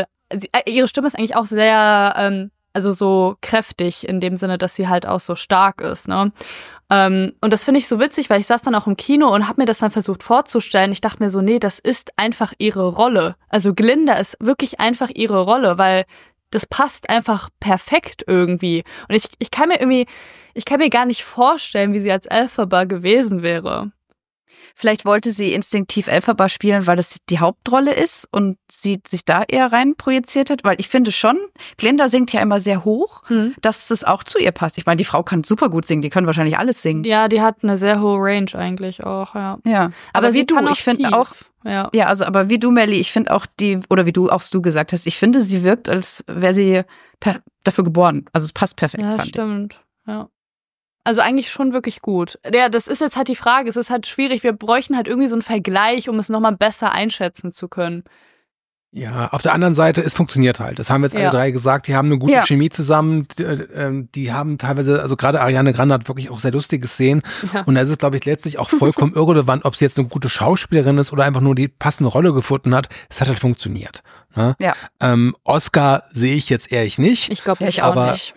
ist eigentlich auch sehr, also so kräftig in dem Sinne, dass sie halt auch so stark ist, ne? Und das finde ich so witzig, weil ich saß dann auch im Kino und habe mir das dann versucht vorzustellen. Ich dachte mir so, nee, das ist einfach ihre Rolle. Also Glinda ist wirklich einfach ihre Rolle, weil das passt einfach perfekt irgendwie. Und ich kann mir gar nicht vorstellen, wie sie als Elphaba gewesen wäre. Vielleicht wollte sie instinktiv Elphaba spielen, weil das die Hauptrolle ist und sie sich da eher rein projiziert hat, weil ich finde schon, Glinda singt ja immer sehr hoch, dass es auch zu ihr passt. Ich meine, die Frau kann super gut singen, die können wahrscheinlich alles singen. Ja, die hat eine sehr hohe Range eigentlich auch, ja. Ja, aber wie du, ich finde auch, aber wie du, Melli, ich finde auch oder wie du gesagt hast, ich finde, sie wirkt, als wäre sie dafür geboren. Also es passt perfekt. Ja, stimmt, ja. Also eigentlich schon wirklich gut. Ja, das ist jetzt halt die Frage. Es ist halt schwierig. Wir bräuchten halt irgendwie so einen Vergleich, um es nochmal besser einschätzen zu können. Ja, auf der anderen Seite, es funktioniert halt. Das haben wir jetzt alle drei gesagt. Die haben eine gute Chemie zusammen. Die haben teilweise, also gerade Ariana Grande hat wirklich auch sehr lustige Szenen. Ja. Und da ist es, glaube ich, letztlich auch vollkommen irrelevant, ob sie jetzt eine gute Schauspielerin ist oder einfach nur die passende Rolle gefunden hat. Es hat halt funktioniert. Ne? Ja. Oscar sehe ich jetzt ehrlich nicht. Ich glaube ich auch nicht.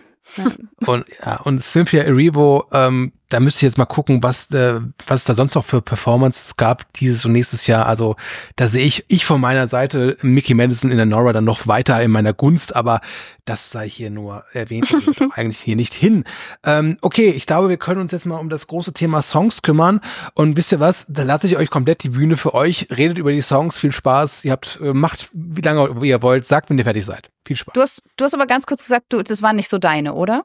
Und Cynthia Erivo, da müsste ich jetzt mal gucken, was es da sonst noch für Performances gab dieses und nächstes Jahr. Also da sehe ich von meiner Seite Mickey Madison in der Nora dann noch weiter in meiner Gunst, aber das sei hier nur erwähnt, eigentlich hier nicht hin. Okay, ich glaube, wir können uns jetzt mal um das große Thema Songs kümmern und wisst ihr was, da lasse ich euch komplett die Bühne für euch, redet über die Songs, viel Spaß, macht wie lange ihr wollt, sagt, wenn ihr fertig seid. Viel Spaß. Du hast aber ganz kurz gesagt, das waren nicht so deine, oder?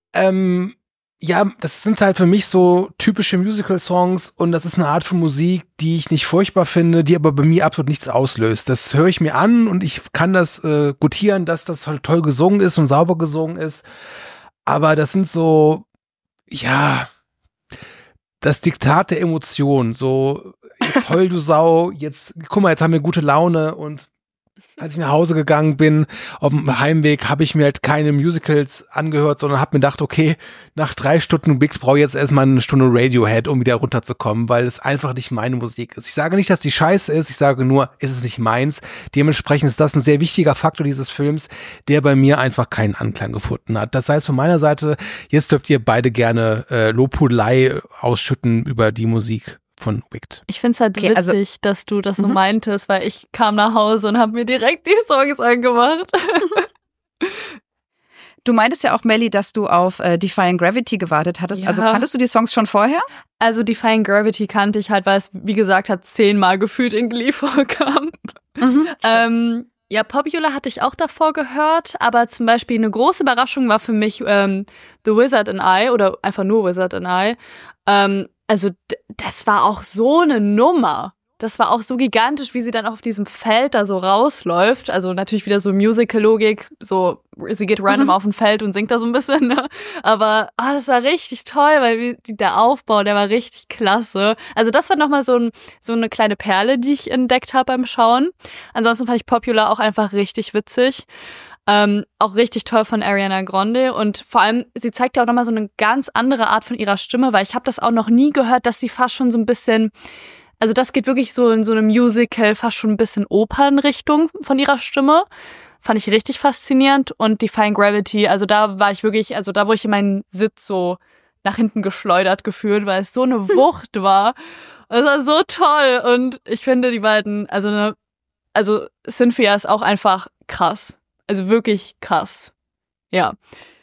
Ja, das sind halt für mich so typische Musical-Songs und das ist eine Art von Musik, die ich nicht furchtbar finde, die aber bei mir absolut nichts auslöst. Das höre ich mir an und ich kann das gutieren, dass das halt toll gesungen ist und sauber gesungen ist. Aber das sind so, ja, das Diktat der Emotionen. So, toll, du Sau, jetzt, guck mal, jetzt haben wir gute Laune und als ich nach Hause gegangen bin, auf dem Heimweg, habe ich mir halt keine Musicals angehört, sondern habe mir gedacht, okay, nach 3 Stunden Big brauche ich jetzt erstmal eine Stunde Radiohead, um wieder runterzukommen, weil es einfach nicht meine Musik ist. Ich sage nicht, dass die scheiße ist, ich sage nur, es ist nicht meins. Dementsprechend ist das ein sehr wichtiger Faktor dieses Films, der bei mir einfach keinen Anklang gefunden hat. Das heißt, von meiner Seite, jetzt dürft ihr beide gerne Lobhudelei ausschütten über die Musik von Wicked. Ich finde es halt witzig, dass du das so meintest, weil ich kam nach Hause und habe mir direkt die Songs angemacht. Du meintest ja auch, Melli, dass du auf Defying Gravity gewartet hattest. Ja. Also kanntest du die Songs schon vorher? Also Defying Gravity kannte ich halt, weil es, wie gesagt, 10-mal gefühlt in Glee vorkam. Ja, Popular hatte ich auch davor gehört, aber zum Beispiel eine große Überraschung war für mich The Wizard and I oder einfach nur Wizard and I. Also das war auch so eine Nummer. das war auch so gigantisch, wie sie dann auf diesem Feld da so rausläuft. Also natürlich wieder so Musical-Logik, so sie geht random auf ein Feld und singt da so ein bisschen, ne? Aber das war richtig toll, weil der Aufbau, der war richtig klasse. Also das war nochmal so eine kleine Perle, die ich entdeckt habe beim Schauen. Ansonsten fand ich Popular auch einfach richtig witzig. Auch richtig toll von Ariana Grande und vor allem, sie zeigt ja auch nochmal so eine ganz andere Art von ihrer Stimme, weil ich habe das auch noch nie gehört, dass sie fast schon so ein bisschen, also das geht wirklich so in so einem Musical, fast schon ein bisschen Opernrichtung von ihrer Stimme. Fand ich richtig faszinierend und Defying Gravity, also da war ich wirklich, also da wurde ich in meinen Sitz so nach hinten geschleudert gefühlt, weil es so eine Wucht war. Es war so toll und ich finde die beiden, also Cynthia ist auch einfach krass. Also wirklich krass. Ja.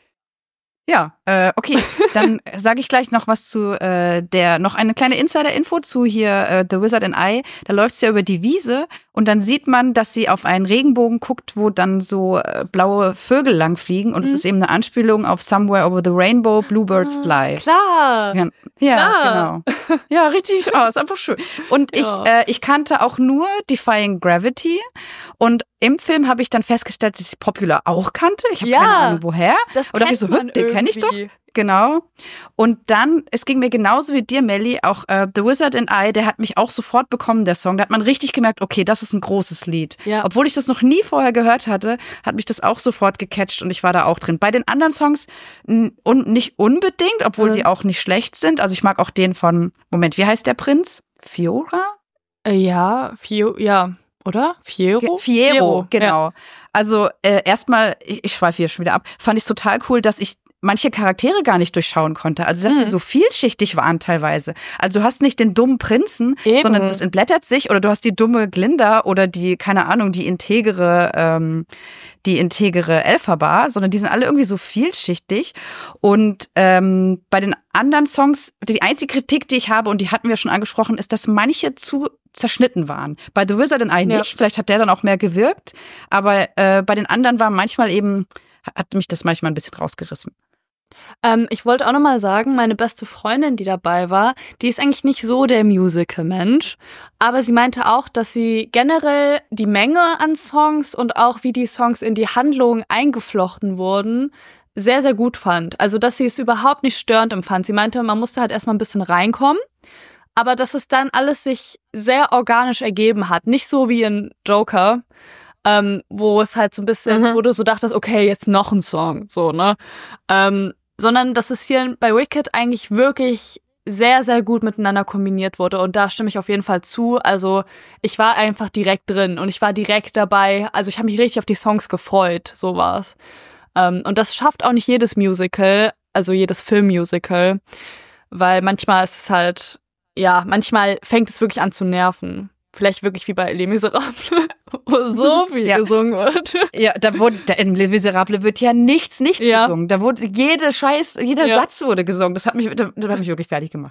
Ja, okay. Dann sage ich gleich noch was zu noch eine kleine Insider-Info zu hier The Wizard and I. Da läuft's ja über die Wiese und dann sieht man, dass sie auf einen Regenbogen guckt, wo dann so blaue Vögel langfliegen und es ist eben eine Anspielung auf Somewhere Over the Rainbow, Bluebirds Fly. Klar. Ja, klar. Genau. Ja, richtig. Ist einfach schön. Und ich kannte auch nur Defying Gravity und im Film habe ich dann festgestellt, dass ich Popular auch kannte. Ich habe keine Ahnung, woher. Das und dachte ich so, den kenne ich doch. Genau. Und dann, es ging mir genauso wie dir, Melly, auch The Wizard and I, der hat mich auch sofort bekommen, der Song. Da hat man richtig gemerkt, okay, das ist ein großes Lied. Ja. Obwohl ich das noch nie vorher gehört hatte, hat mich das auch sofort gecatcht und ich war da auch drin. Bei den anderen Songs nicht unbedingt, obwohl die auch nicht schlecht sind. Also ich mag auch den von, Moment, wie heißt der Prinz? Fiora? Ja, oder? Fiero, genau. Ja. Also erstmal, ich schweife hier schon wieder ab, fand ich es total cool, dass ich manche Charaktere gar nicht durchschauen konnte. Also, dass sie so vielschichtig waren teilweise. Also, du hast nicht den dummen Prinzen, sondern das entblättert sich. Oder du hast die dumme Glinda oder die, keine Ahnung, die integere Elphaba, sondern die sind alle irgendwie so vielschichtig. Und bei den anderen Songs, die einzige Kritik, die ich habe, und die hatten wir schon angesprochen, ist, dass manche zu zerschnitten waren. Bei The Wizard and I nicht. Vielleicht hat der dann auch mehr gewirkt. Aber bei den anderen war manchmal eben, hat mich das manchmal ein bisschen rausgerissen. Ich wollte auch nochmal sagen, meine beste Freundin, die dabei war, die ist eigentlich nicht so der Musical-Mensch, aber sie meinte auch, dass sie generell die Menge an Songs und auch wie die Songs in die Handlung eingeflochten wurden, sehr, sehr gut fand. Also, dass sie es überhaupt nicht störend empfand. Sie meinte, man musste halt erstmal ein bisschen reinkommen, aber dass es dann alles sich sehr organisch ergeben hat. Nicht so wie in Joker, wo es halt so ein bisschen, wo du so dachtest, okay, jetzt noch ein Song, so, ne? Sondern dass es hier bei Wicked eigentlich wirklich sehr, sehr gut miteinander kombiniert wurde. Und da stimme ich auf jeden Fall zu. Also ich war einfach direkt drin und ich war direkt dabei. Also ich habe mich richtig auf die Songs gefreut, so war's. Und das schafft auch nicht jedes Musical, also jedes Filmmusical, weil manchmal ist es halt, manchmal fängt es wirklich an zu nerven. Vielleicht wirklich wie bei Les Miserables, wo so viel gesungen wird. Ja, in Les Miserables wird ja nichts nicht gesungen. Da wurde jeder Satz wurde gesungen. Das hat mich wirklich fertig gemacht.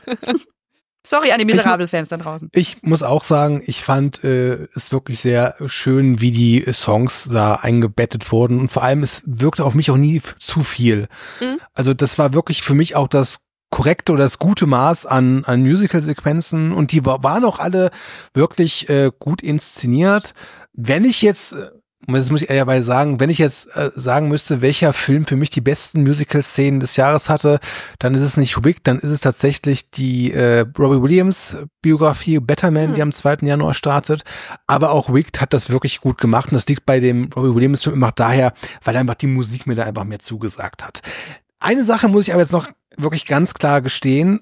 Sorry an die Miserables-Fans da draußen. Ich muss auch sagen, ich fand es wirklich sehr schön, wie die Songs da eingebettet wurden. Und vor allem, es wirkte auf mich auch nie zu viel. Also das war wirklich für mich auch das korrekte oder das gute Maß an Musical-Sequenzen und die waren auch alle wirklich gut inszeniert. Wenn ich jetzt, das muss ich ehrlich sagen, wenn ich jetzt sagen müsste, welcher Film für mich die besten Musical-Szenen des Jahres hatte, dann ist es nicht Wicked, dann ist es tatsächlich die Robbie Williams-Biografie Better Man, die am 2. Januar startet. Aber auch Wicked hat das wirklich gut gemacht und das liegt bei dem Robbie Williams-Film immer daher, weil einfach die Musik mir da einfach mehr zugesagt hat. Eine Sache muss ich aber jetzt noch wirklich ganz klar gestehen,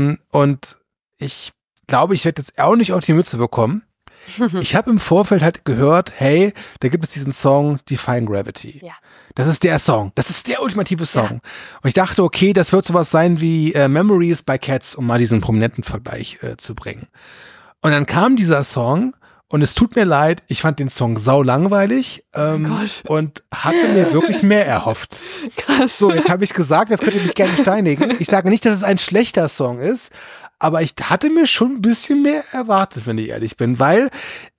und ich glaube, ich werde jetzt auch nicht auf die Mütze bekommen. Ich habe im Vorfeld halt gehört, hey, da gibt es diesen Song Defying Gravity. Ja. Das ist der Song, das ist der ultimative Song. Ja. Und ich dachte, okay, das wird sowas sein wie Memories by Cats, um mal diesen prominenten Vergleich zu bringen. Und dann kam dieser Song und es tut mir leid, ich fand den Song sau langweilig und hatte mir wirklich mehr erhofft. Krass. So, jetzt habe ich gesagt, jetzt könnt ihr mich gerne steinigen. Ich sage nicht, dass es ein schlechter Song ist, aber ich hatte mir schon ein bisschen mehr erwartet, wenn ich ehrlich bin, weil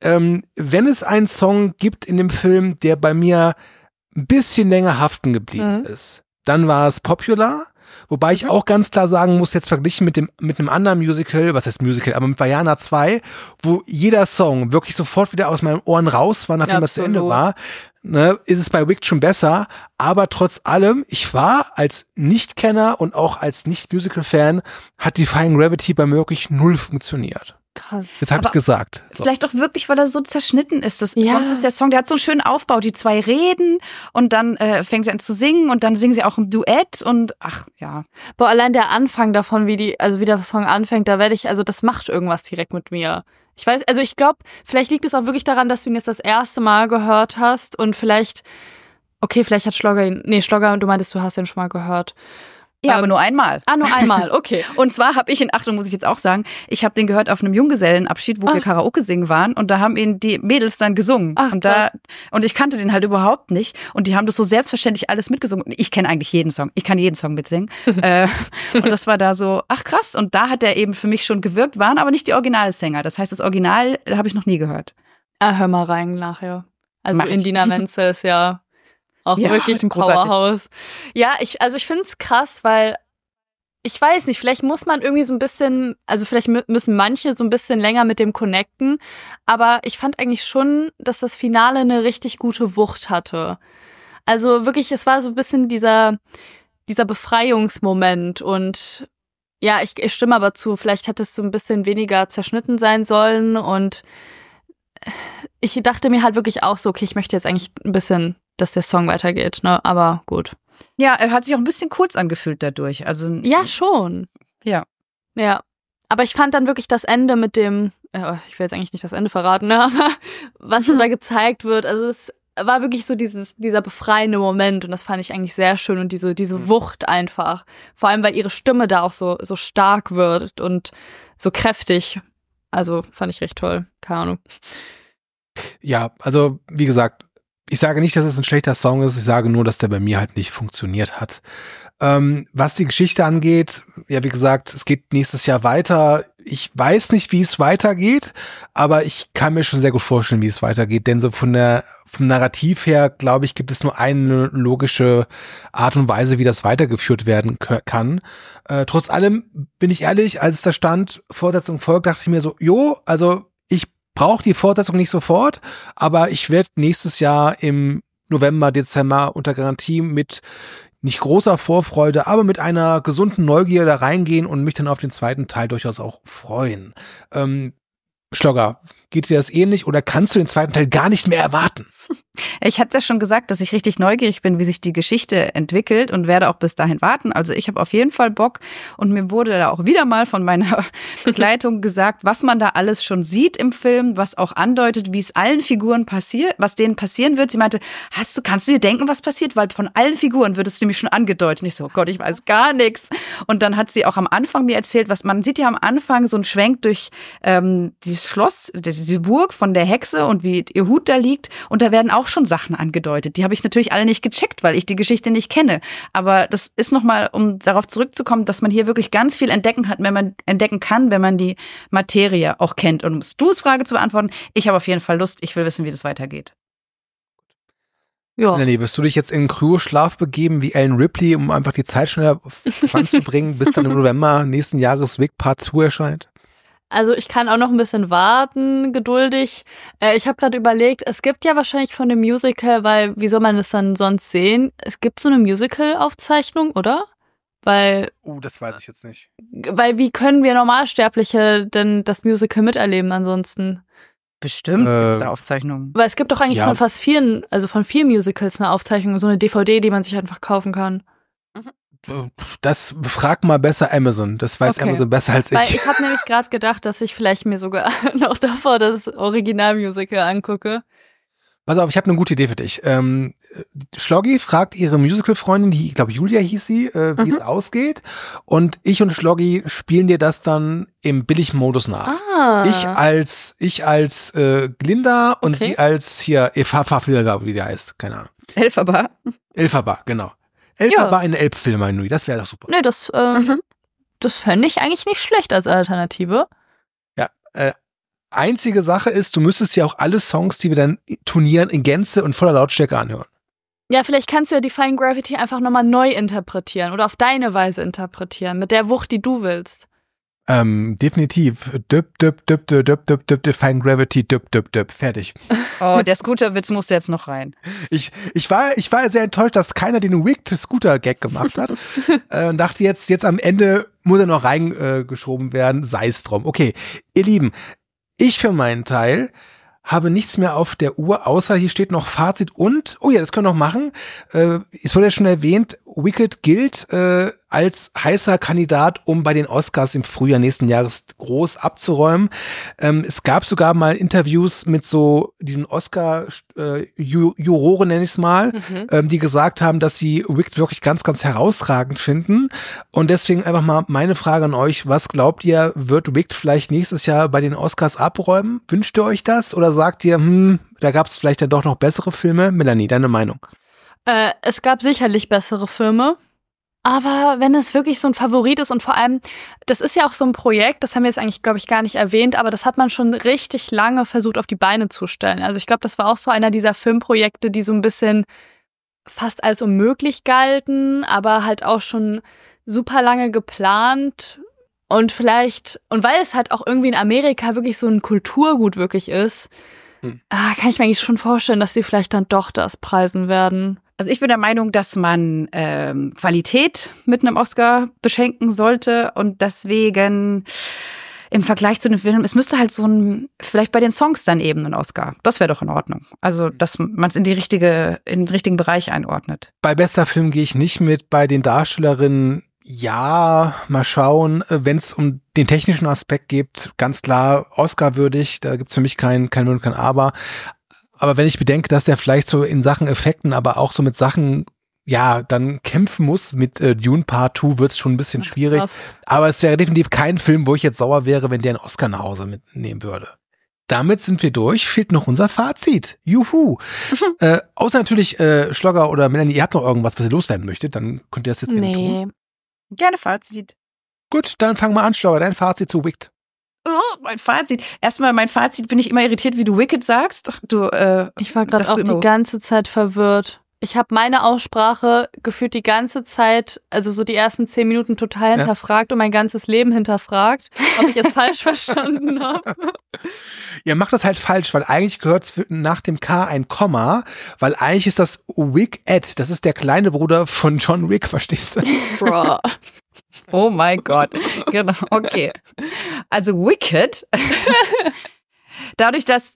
wenn es einen Song gibt in dem Film, der bei mir ein bisschen länger haften geblieben ist, dann war es Popular. Wobei ich auch ganz klar sagen muss, jetzt verglichen mit einem anderen Musical, was heißt Musical, aber mit Vaiana 2, wo jeder Song wirklich sofort wieder aus meinen Ohren raus war, nachdem er zu Ende war, ne, ist es bei Wicked schon besser. Aber trotz allem, ich war als Nicht-Kenner und auch als Nicht-Musical-Fan, hat Defying Gravity bei mir wirklich null funktioniert. Krass. Jetzt habe ich gesagt. So. Vielleicht auch wirklich, weil er so zerschnitten ist. Sonst Ja. ist der Song, der hat so einen schönen Aufbau. Die zwei reden und dann fängt sie an zu singen und dann singen sie auch im Duett und ach ja. Boah, allein der Anfang davon, wie der Song anfängt, das macht irgendwas direkt mit mir. Ich weiß, also ich glaube, vielleicht liegt es auch wirklich daran, dass du ihn jetzt das erste Mal gehört hast und vielleicht hat Schlogger, du meintest, du hast ihn schon mal gehört. Ja, aber nur einmal. Nur einmal, okay. Und zwar habe ich ihn, Achtung, muss ich jetzt auch sagen, ich habe den gehört auf einem Junggesellenabschied, wo wir Karaoke singen waren und da haben ihn die Mädels dann gesungen. Und ich kannte den halt überhaupt nicht und die haben das so selbstverständlich alles mitgesungen. Ich kenne eigentlich jeden Song, ich kann jeden Song mitsingen. Und das war da so, ach krass, und da hat er eben für mich schon gewirkt, waren aber nicht die Originalsänger. Das heißt, das Original habe ich noch nie gehört. Hör mal rein nachher. Also Mach ich. Indina Menzel ist ja auch wirklich ein großartig. Powerhouse. Ja, ich finde es krass, weil ich weiß nicht, vielleicht muss man irgendwie so ein bisschen, also vielleicht müssen manche so ein bisschen länger mit dem connecten, aber ich fand eigentlich schon, dass das Finale eine richtig gute Wucht hatte. Also wirklich, es war so ein bisschen dieser Befreiungsmoment und ja, ich stimme aber zu, vielleicht hätte es so ein bisschen weniger zerschnitten sein sollen und ich dachte mir halt wirklich auch so, okay, ich möchte jetzt eigentlich ein bisschen, dass der Song weitergeht, ne? Aber gut. Ja, er hat sich auch ein bisschen kurz angefühlt dadurch. Also Ja, schon. Ja. Ja. Aber ich fand dann wirklich das Ende mit dem, ich will jetzt eigentlich nicht das Ende verraten, ne? Aber was da gezeigt wird, also es war wirklich so dieser befreiende Moment und das fand ich eigentlich sehr schön und diese Wucht einfach. Vor allem, weil ihre Stimme da auch so stark wird und so kräftig. Also fand ich recht toll. Keine Ahnung. Ja, also wie gesagt, ich sage nicht, dass es ein schlechter Song ist, ich sage nur, dass der bei mir halt nicht funktioniert hat. Was die Geschichte angeht, ja wie gesagt, es geht nächstes Jahr weiter. Ich weiß nicht, wie es weitergeht, aber ich kann mir schon sehr gut vorstellen, wie es weitergeht, denn so vom Narrativ her, glaube ich, gibt es nur eine logische Art und Weise, wie das weitergeführt werden kann. Trotz allem, bin ich ehrlich, als es da stand, Fortsetzung folgt, dachte ich mir so, also ich brauche die Fortsetzung nicht sofort, aber ich werde nächstes Jahr im November, Dezember unter Garantie mit nicht großer Vorfreude, aber mit einer gesunden Neugier da reingehen und mich dann auf den zweiten Teil durchaus auch freuen. Schlogger, geht dir das ähnlich oder kannst du den zweiten Teil gar nicht mehr erwarten? Ich hatte ja schon gesagt, dass ich richtig neugierig bin, wie sich die Geschichte entwickelt und werde auch bis dahin warten. Also ich habe auf jeden Fall Bock und mir wurde da auch wieder mal von meiner Begleitung gesagt, was man da alles schon sieht im Film, was auch andeutet, wie es allen Figuren passiert, was denen passieren wird. Sie meinte, kannst du dir denken, was passiert? Weil von allen Figuren wird es nämlich schon angedeutet. Und ich so, oh Gott, ich weiß gar nichts. Und dann hat sie auch am Anfang mir erzählt, was man sieht ja am Anfang so einen Schwenk durch dieses Schloss, diese Burg von der Hexe und wie ihr Hut da liegt. Und da werden auch schon Sachen angedeutet. Die habe ich natürlich alle nicht gecheckt, weil ich die Geschichte nicht kenne. Aber das ist nochmal, um darauf zurückzukommen, dass man hier wirklich ganz viel entdecken kann, wenn man die Materie auch kennt. Und um Stu's Frage zu beantworten, ich habe auf jeden Fall Lust. Ich will wissen, wie das weitergeht. Ja. Melanie, wirst du dich jetzt in Kryoschlaf begeben wie Ellen Ripley, um einfach die Zeit schneller voranzubringen, bis dann im November nächsten Jahres Wick Part 2 erscheint? Also ich kann auch noch ein bisschen warten, geduldig. Ich habe gerade überlegt, es gibt ja wahrscheinlich von dem Musical, weil wie soll man das dann sonst sehen? Es gibt so eine Musical-Aufzeichnung, oder? Weil Das weiß ich jetzt nicht. wie können wir Normalsterbliche denn das Musical miterleben ansonsten? Bestimmt gibt es da Aufzeichnungen. Weil es gibt doch eigentlich von vielen Musicals eine Aufzeichnung, so eine DVD, die man sich einfach kaufen kann. Das frag mal besser Amazon. Das weiß Amazon besser als ich. Weil ich habe nämlich gerade gedacht, dass ich vielleicht mir sogar noch davor das Originalmusical angucke. Pass auf, ich habe eine gute Idee für dich. Schloggi fragt ihre Musical-Freundin, die, ich glaube Julia hieß sie, wie es ausgeht. Und ich und Schloggi spielen dir das dann im Billig-Modus nach. Ich als Glinda und sie als hier Efafafilga, wie der heißt. Keine Ahnung. Elphaba, genau. Elphaba in Elbphilharmonie, Nui, das wäre doch super. Nee, das fände ich eigentlich nicht schlecht als Alternative. Ja, einzige Sache ist, du müsstest ja auch alle Songs, die wir dann turnieren, in Gänze und voller Lautstärke anhören. Ja, vielleicht kannst du ja Defying Gravity einfach nochmal neu interpretieren oder auf deine Weise interpretieren, mit der Wucht, die du willst. Definitiv. Defying Gravity, fertig. Oh, der Scooter-Witz muss jetzt noch rein. Ich war sehr enttäuscht, dass keiner den Wicked-Scooter-Gag gemacht hat. Und dachte jetzt am Ende muss er noch reingeschoben werden, sei es drum. Okay, ihr Lieben, ich für meinen Teil habe nichts mehr auf der Uhr, außer hier steht noch Fazit und, oh ja, das können wir noch machen. Es wurde ja schon erwähnt, Wicked gilt als heißer Kandidat, um bei den Oscars im Frühjahr nächsten Jahres groß abzuräumen. Es gab sogar mal Interviews mit so diesen Oscar-Juroren, nenne ich es mal, die gesagt haben, dass sie Wicked wirklich ganz, ganz herausragend finden. Und deswegen einfach mal meine Frage an euch, was glaubt ihr, wird Wicked vielleicht nächstes Jahr bei den Oscars abräumen? Wünscht ihr euch das? Oder sagt ihr, da gab es vielleicht dann doch noch bessere Filme? Melanie, deine Meinung? Es gab sicherlich bessere Filme. Aber wenn es wirklich so ein Favorit ist und vor allem, das ist ja auch so ein Projekt, das haben wir jetzt eigentlich, glaube ich, gar nicht erwähnt, aber das hat man schon richtig lange versucht auf die Beine zu stellen. Also ich glaube, das war auch so einer dieser Filmprojekte, die so ein bisschen fast als unmöglich galten, aber halt auch schon super lange geplant und vielleicht, und weil es halt auch irgendwie in Amerika wirklich so ein Kulturgut wirklich ist, kann ich mir eigentlich schon vorstellen, dass sie vielleicht dann doch das preisen werden. Also ich bin der Meinung, dass man Qualität mit einem Oscar beschenken sollte und deswegen im Vergleich zu den Filmen, es müsste halt vielleicht bei den Songs dann eben ein Oscar. Das wäre doch in Ordnung. Also, dass man es in den richtigen Bereich einordnet. Bei bester Film gehe ich nicht mit, bei den Darstellerinnen ja, mal schauen, wenn es um den technischen Aspekt geht, ganz klar Oscar-würdig, da gibt's für mich kein Wenn und kein Aber. Aber wenn ich bedenke, dass er vielleicht so in Sachen Effekten, aber auch so mit Sachen, ja, dann kämpfen muss mit Dune Part 2, wird's schon ein bisschen schwierig. Krass. Aber es wäre definitiv kein Film, wo ich jetzt sauer wäre, wenn der einen Oscar nach Hause mitnehmen würde. Damit sind wir durch, fehlt noch unser Fazit. Juhu. Außer natürlich Schlogger oder Melanie, ihr habt noch irgendwas, was ihr loswerden möchtet, dann könnt ihr das jetzt gerne tun. Gerne Fazit. Gut, dann fang mal an, Schlogger, dein Fazit zu Wicked. Oh, mein Fazit. Erstmal mein Fazit, bin ich immer irritiert, wie du Wicked sagst. Ich war gerade auch die ganze Zeit verwirrt. Ich habe meine Aussprache gefühlt die ganze Zeit, also so die ersten 10 Minuten total hinterfragt und mein ganzes Leben hinterfragt, ob ich es falsch verstanden habe. Ihr macht das halt falsch, weil eigentlich gehört nach dem K ein Komma, weil eigentlich ist das Wicked, das ist der kleine Bruder von John Wick, verstehst du? Bro. Oh mein Gott. Genau, okay. Also Wicked. Dadurch, dass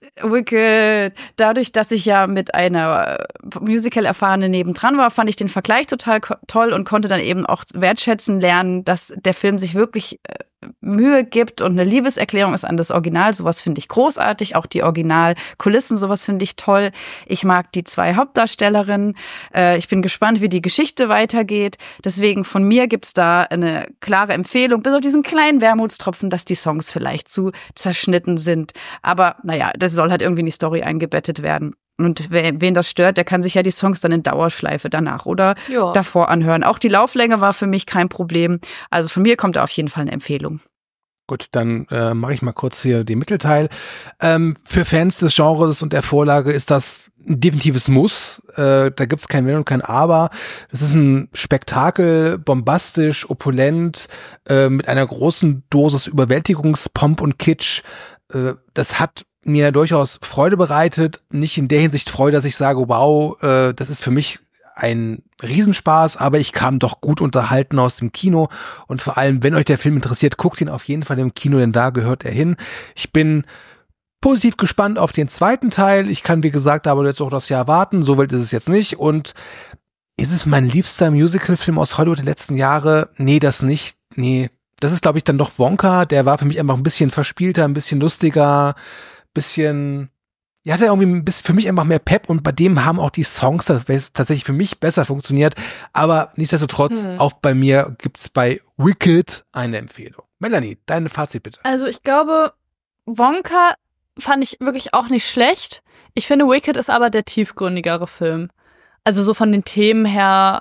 ich ja mit einer Musical-Erfahrenen nebendran war, fand ich den Vergleich total toll und konnte dann eben auch wertschätzen lernen, dass der Film sich wirklich Mühe gibt und eine Liebeserklärung ist an das Original. Sowas finde ich großartig. Auch die Originalkulissen, sowas finde ich toll. Ich mag die 2 Hauptdarstellerinnen. Ich bin gespannt, wie die Geschichte weitergeht. Deswegen von mir gibt's da eine klare Empfehlung, bis auf diesen kleinen Wermutstropfen, dass die Songs vielleicht zu zerschnitten sind. Aber naja, das soll halt irgendwie in die Story eingebettet werden. Und wen das stört, der kann sich ja die Songs dann in Dauerschleife danach oder davor anhören. Auch die Lauflänge war für mich kein Problem. Also von mir kommt da auf jeden Fall eine Empfehlung. Gut, dann mache ich mal kurz hier den Mittelteil. Für Fans des Genres und der Vorlage ist das ein definitives Muss. Da gibt's kein Wenn und kein Aber. Das ist ein Spektakel, bombastisch, opulent, mit einer großen Dosis Überwältigungspomp und Kitsch. Das hat mir durchaus Freude bereitet. Nicht in der Hinsicht Freude, dass ich sage, wow, das ist für mich ein Riesenspaß, aber ich kam doch gut unterhalten aus dem Kino und vor allem, wenn euch der Film interessiert, guckt ihn auf jeden Fall im Kino, denn da gehört er hin. Ich bin positiv gespannt auf den zweiten Teil. Ich kann, wie gesagt, aber jetzt auch das Jahr warten. So wild ist es jetzt nicht. Und ist es mein liebster Musicalfilm aus Hollywood der letzten Jahre? Nee, das nicht. Nee, das ist, glaube ich, dann doch Wonka. Der war für mich einfach ein bisschen verspielter, ein bisschen lustiger, bisschen, ja, hat er irgendwie für mich einfach mehr Pep und bei dem haben auch die Songs tatsächlich für mich besser funktioniert, aber nichtsdestotrotz, auch bei mir gibt's bei Wicked eine Empfehlung. Melanie, dein Fazit bitte. Also ich glaube, Wonka fand ich wirklich auch nicht schlecht. Ich finde, Wicked ist aber der tiefgründigere Film. Also so von den Themen her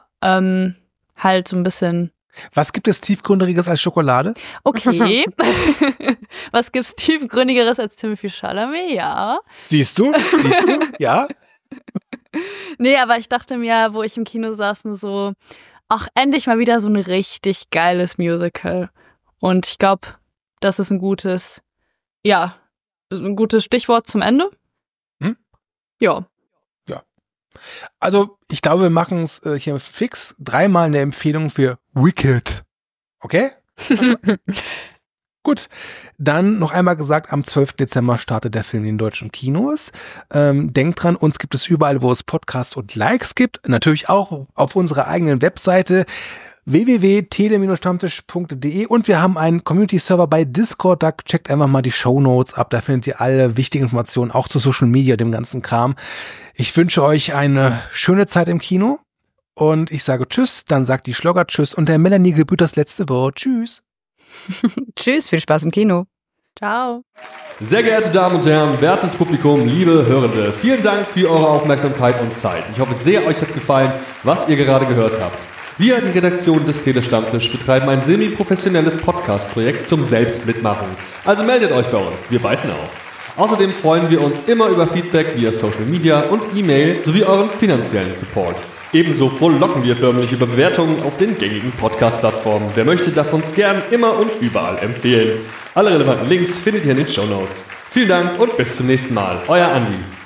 halt so ein bisschen. Was gibt es tiefgründigeres als Schokolade? Okay. Was gibt's tiefgründigeres als Timothée Chalamet? Ja. Siehst du? Ja. Nee, aber ich dachte mir, wo ich im Kino saß, nur so, ach, endlich mal wieder so ein richtig geiles Musical. Und ich glaube, das ist ein gutes Stichwort zum Ende. Ja. Also, ich glaube, wir machen es hier fix. 3-mal eine Empfehlung für Wicked. Okay? Gut, dann noch einmal gesagt, am 12. Dezember startet der Film in den deutschen Kinos. Denkt dran, uns gibt es überall, wo es Podcasts und Likes gibt. Natürlich auch auf unserer eigenen Webseite www.tele-stammtisch.de und wir haben einen Community-Server bei Discord. Da checkt einfach mal die Shownotes ab. Da findet ihr alle wichtigen Informationen, auch zu Social Media, dem ganzen Kram. Ich wünsche euch eine schöne Zeit im Kino und ich sage Tschüss, dann sagt die Schlogger Tschüss und der Melanie gebührt das letzte Wort. Tschüss. Tschüss, viel Spaß im Kino. Ciao. Sehr geehrte Damen und Herren, wertes Publikum, liebe Hörende, vielen Dank für eure Aufmerksamkeit und Zeit. Ich hoffe sehr, euch hat gefallen, was ihr gerade gehört habt. Wir, die Redaktion des Telestammtisch, betreiben ein semi-professionelles Podcast-Projekt zum Selbstmitmachen. Also meldet euch bei uns, wir beißen auf. Außerdem freuen wir uns immer über Feedback via Social Media und E-Mail sowie euren finanziellen Support. Ebenso frohlocken wir förmlich über Bewertungen auf den gängigen Podcast-Plattformen. Wer möchte, darf uns gern immer und überall empfehlen. Alle relevanten Links findet ihr in den Shownotes. Vielen Dank und bis zum nächsten Mal. Euer Andi.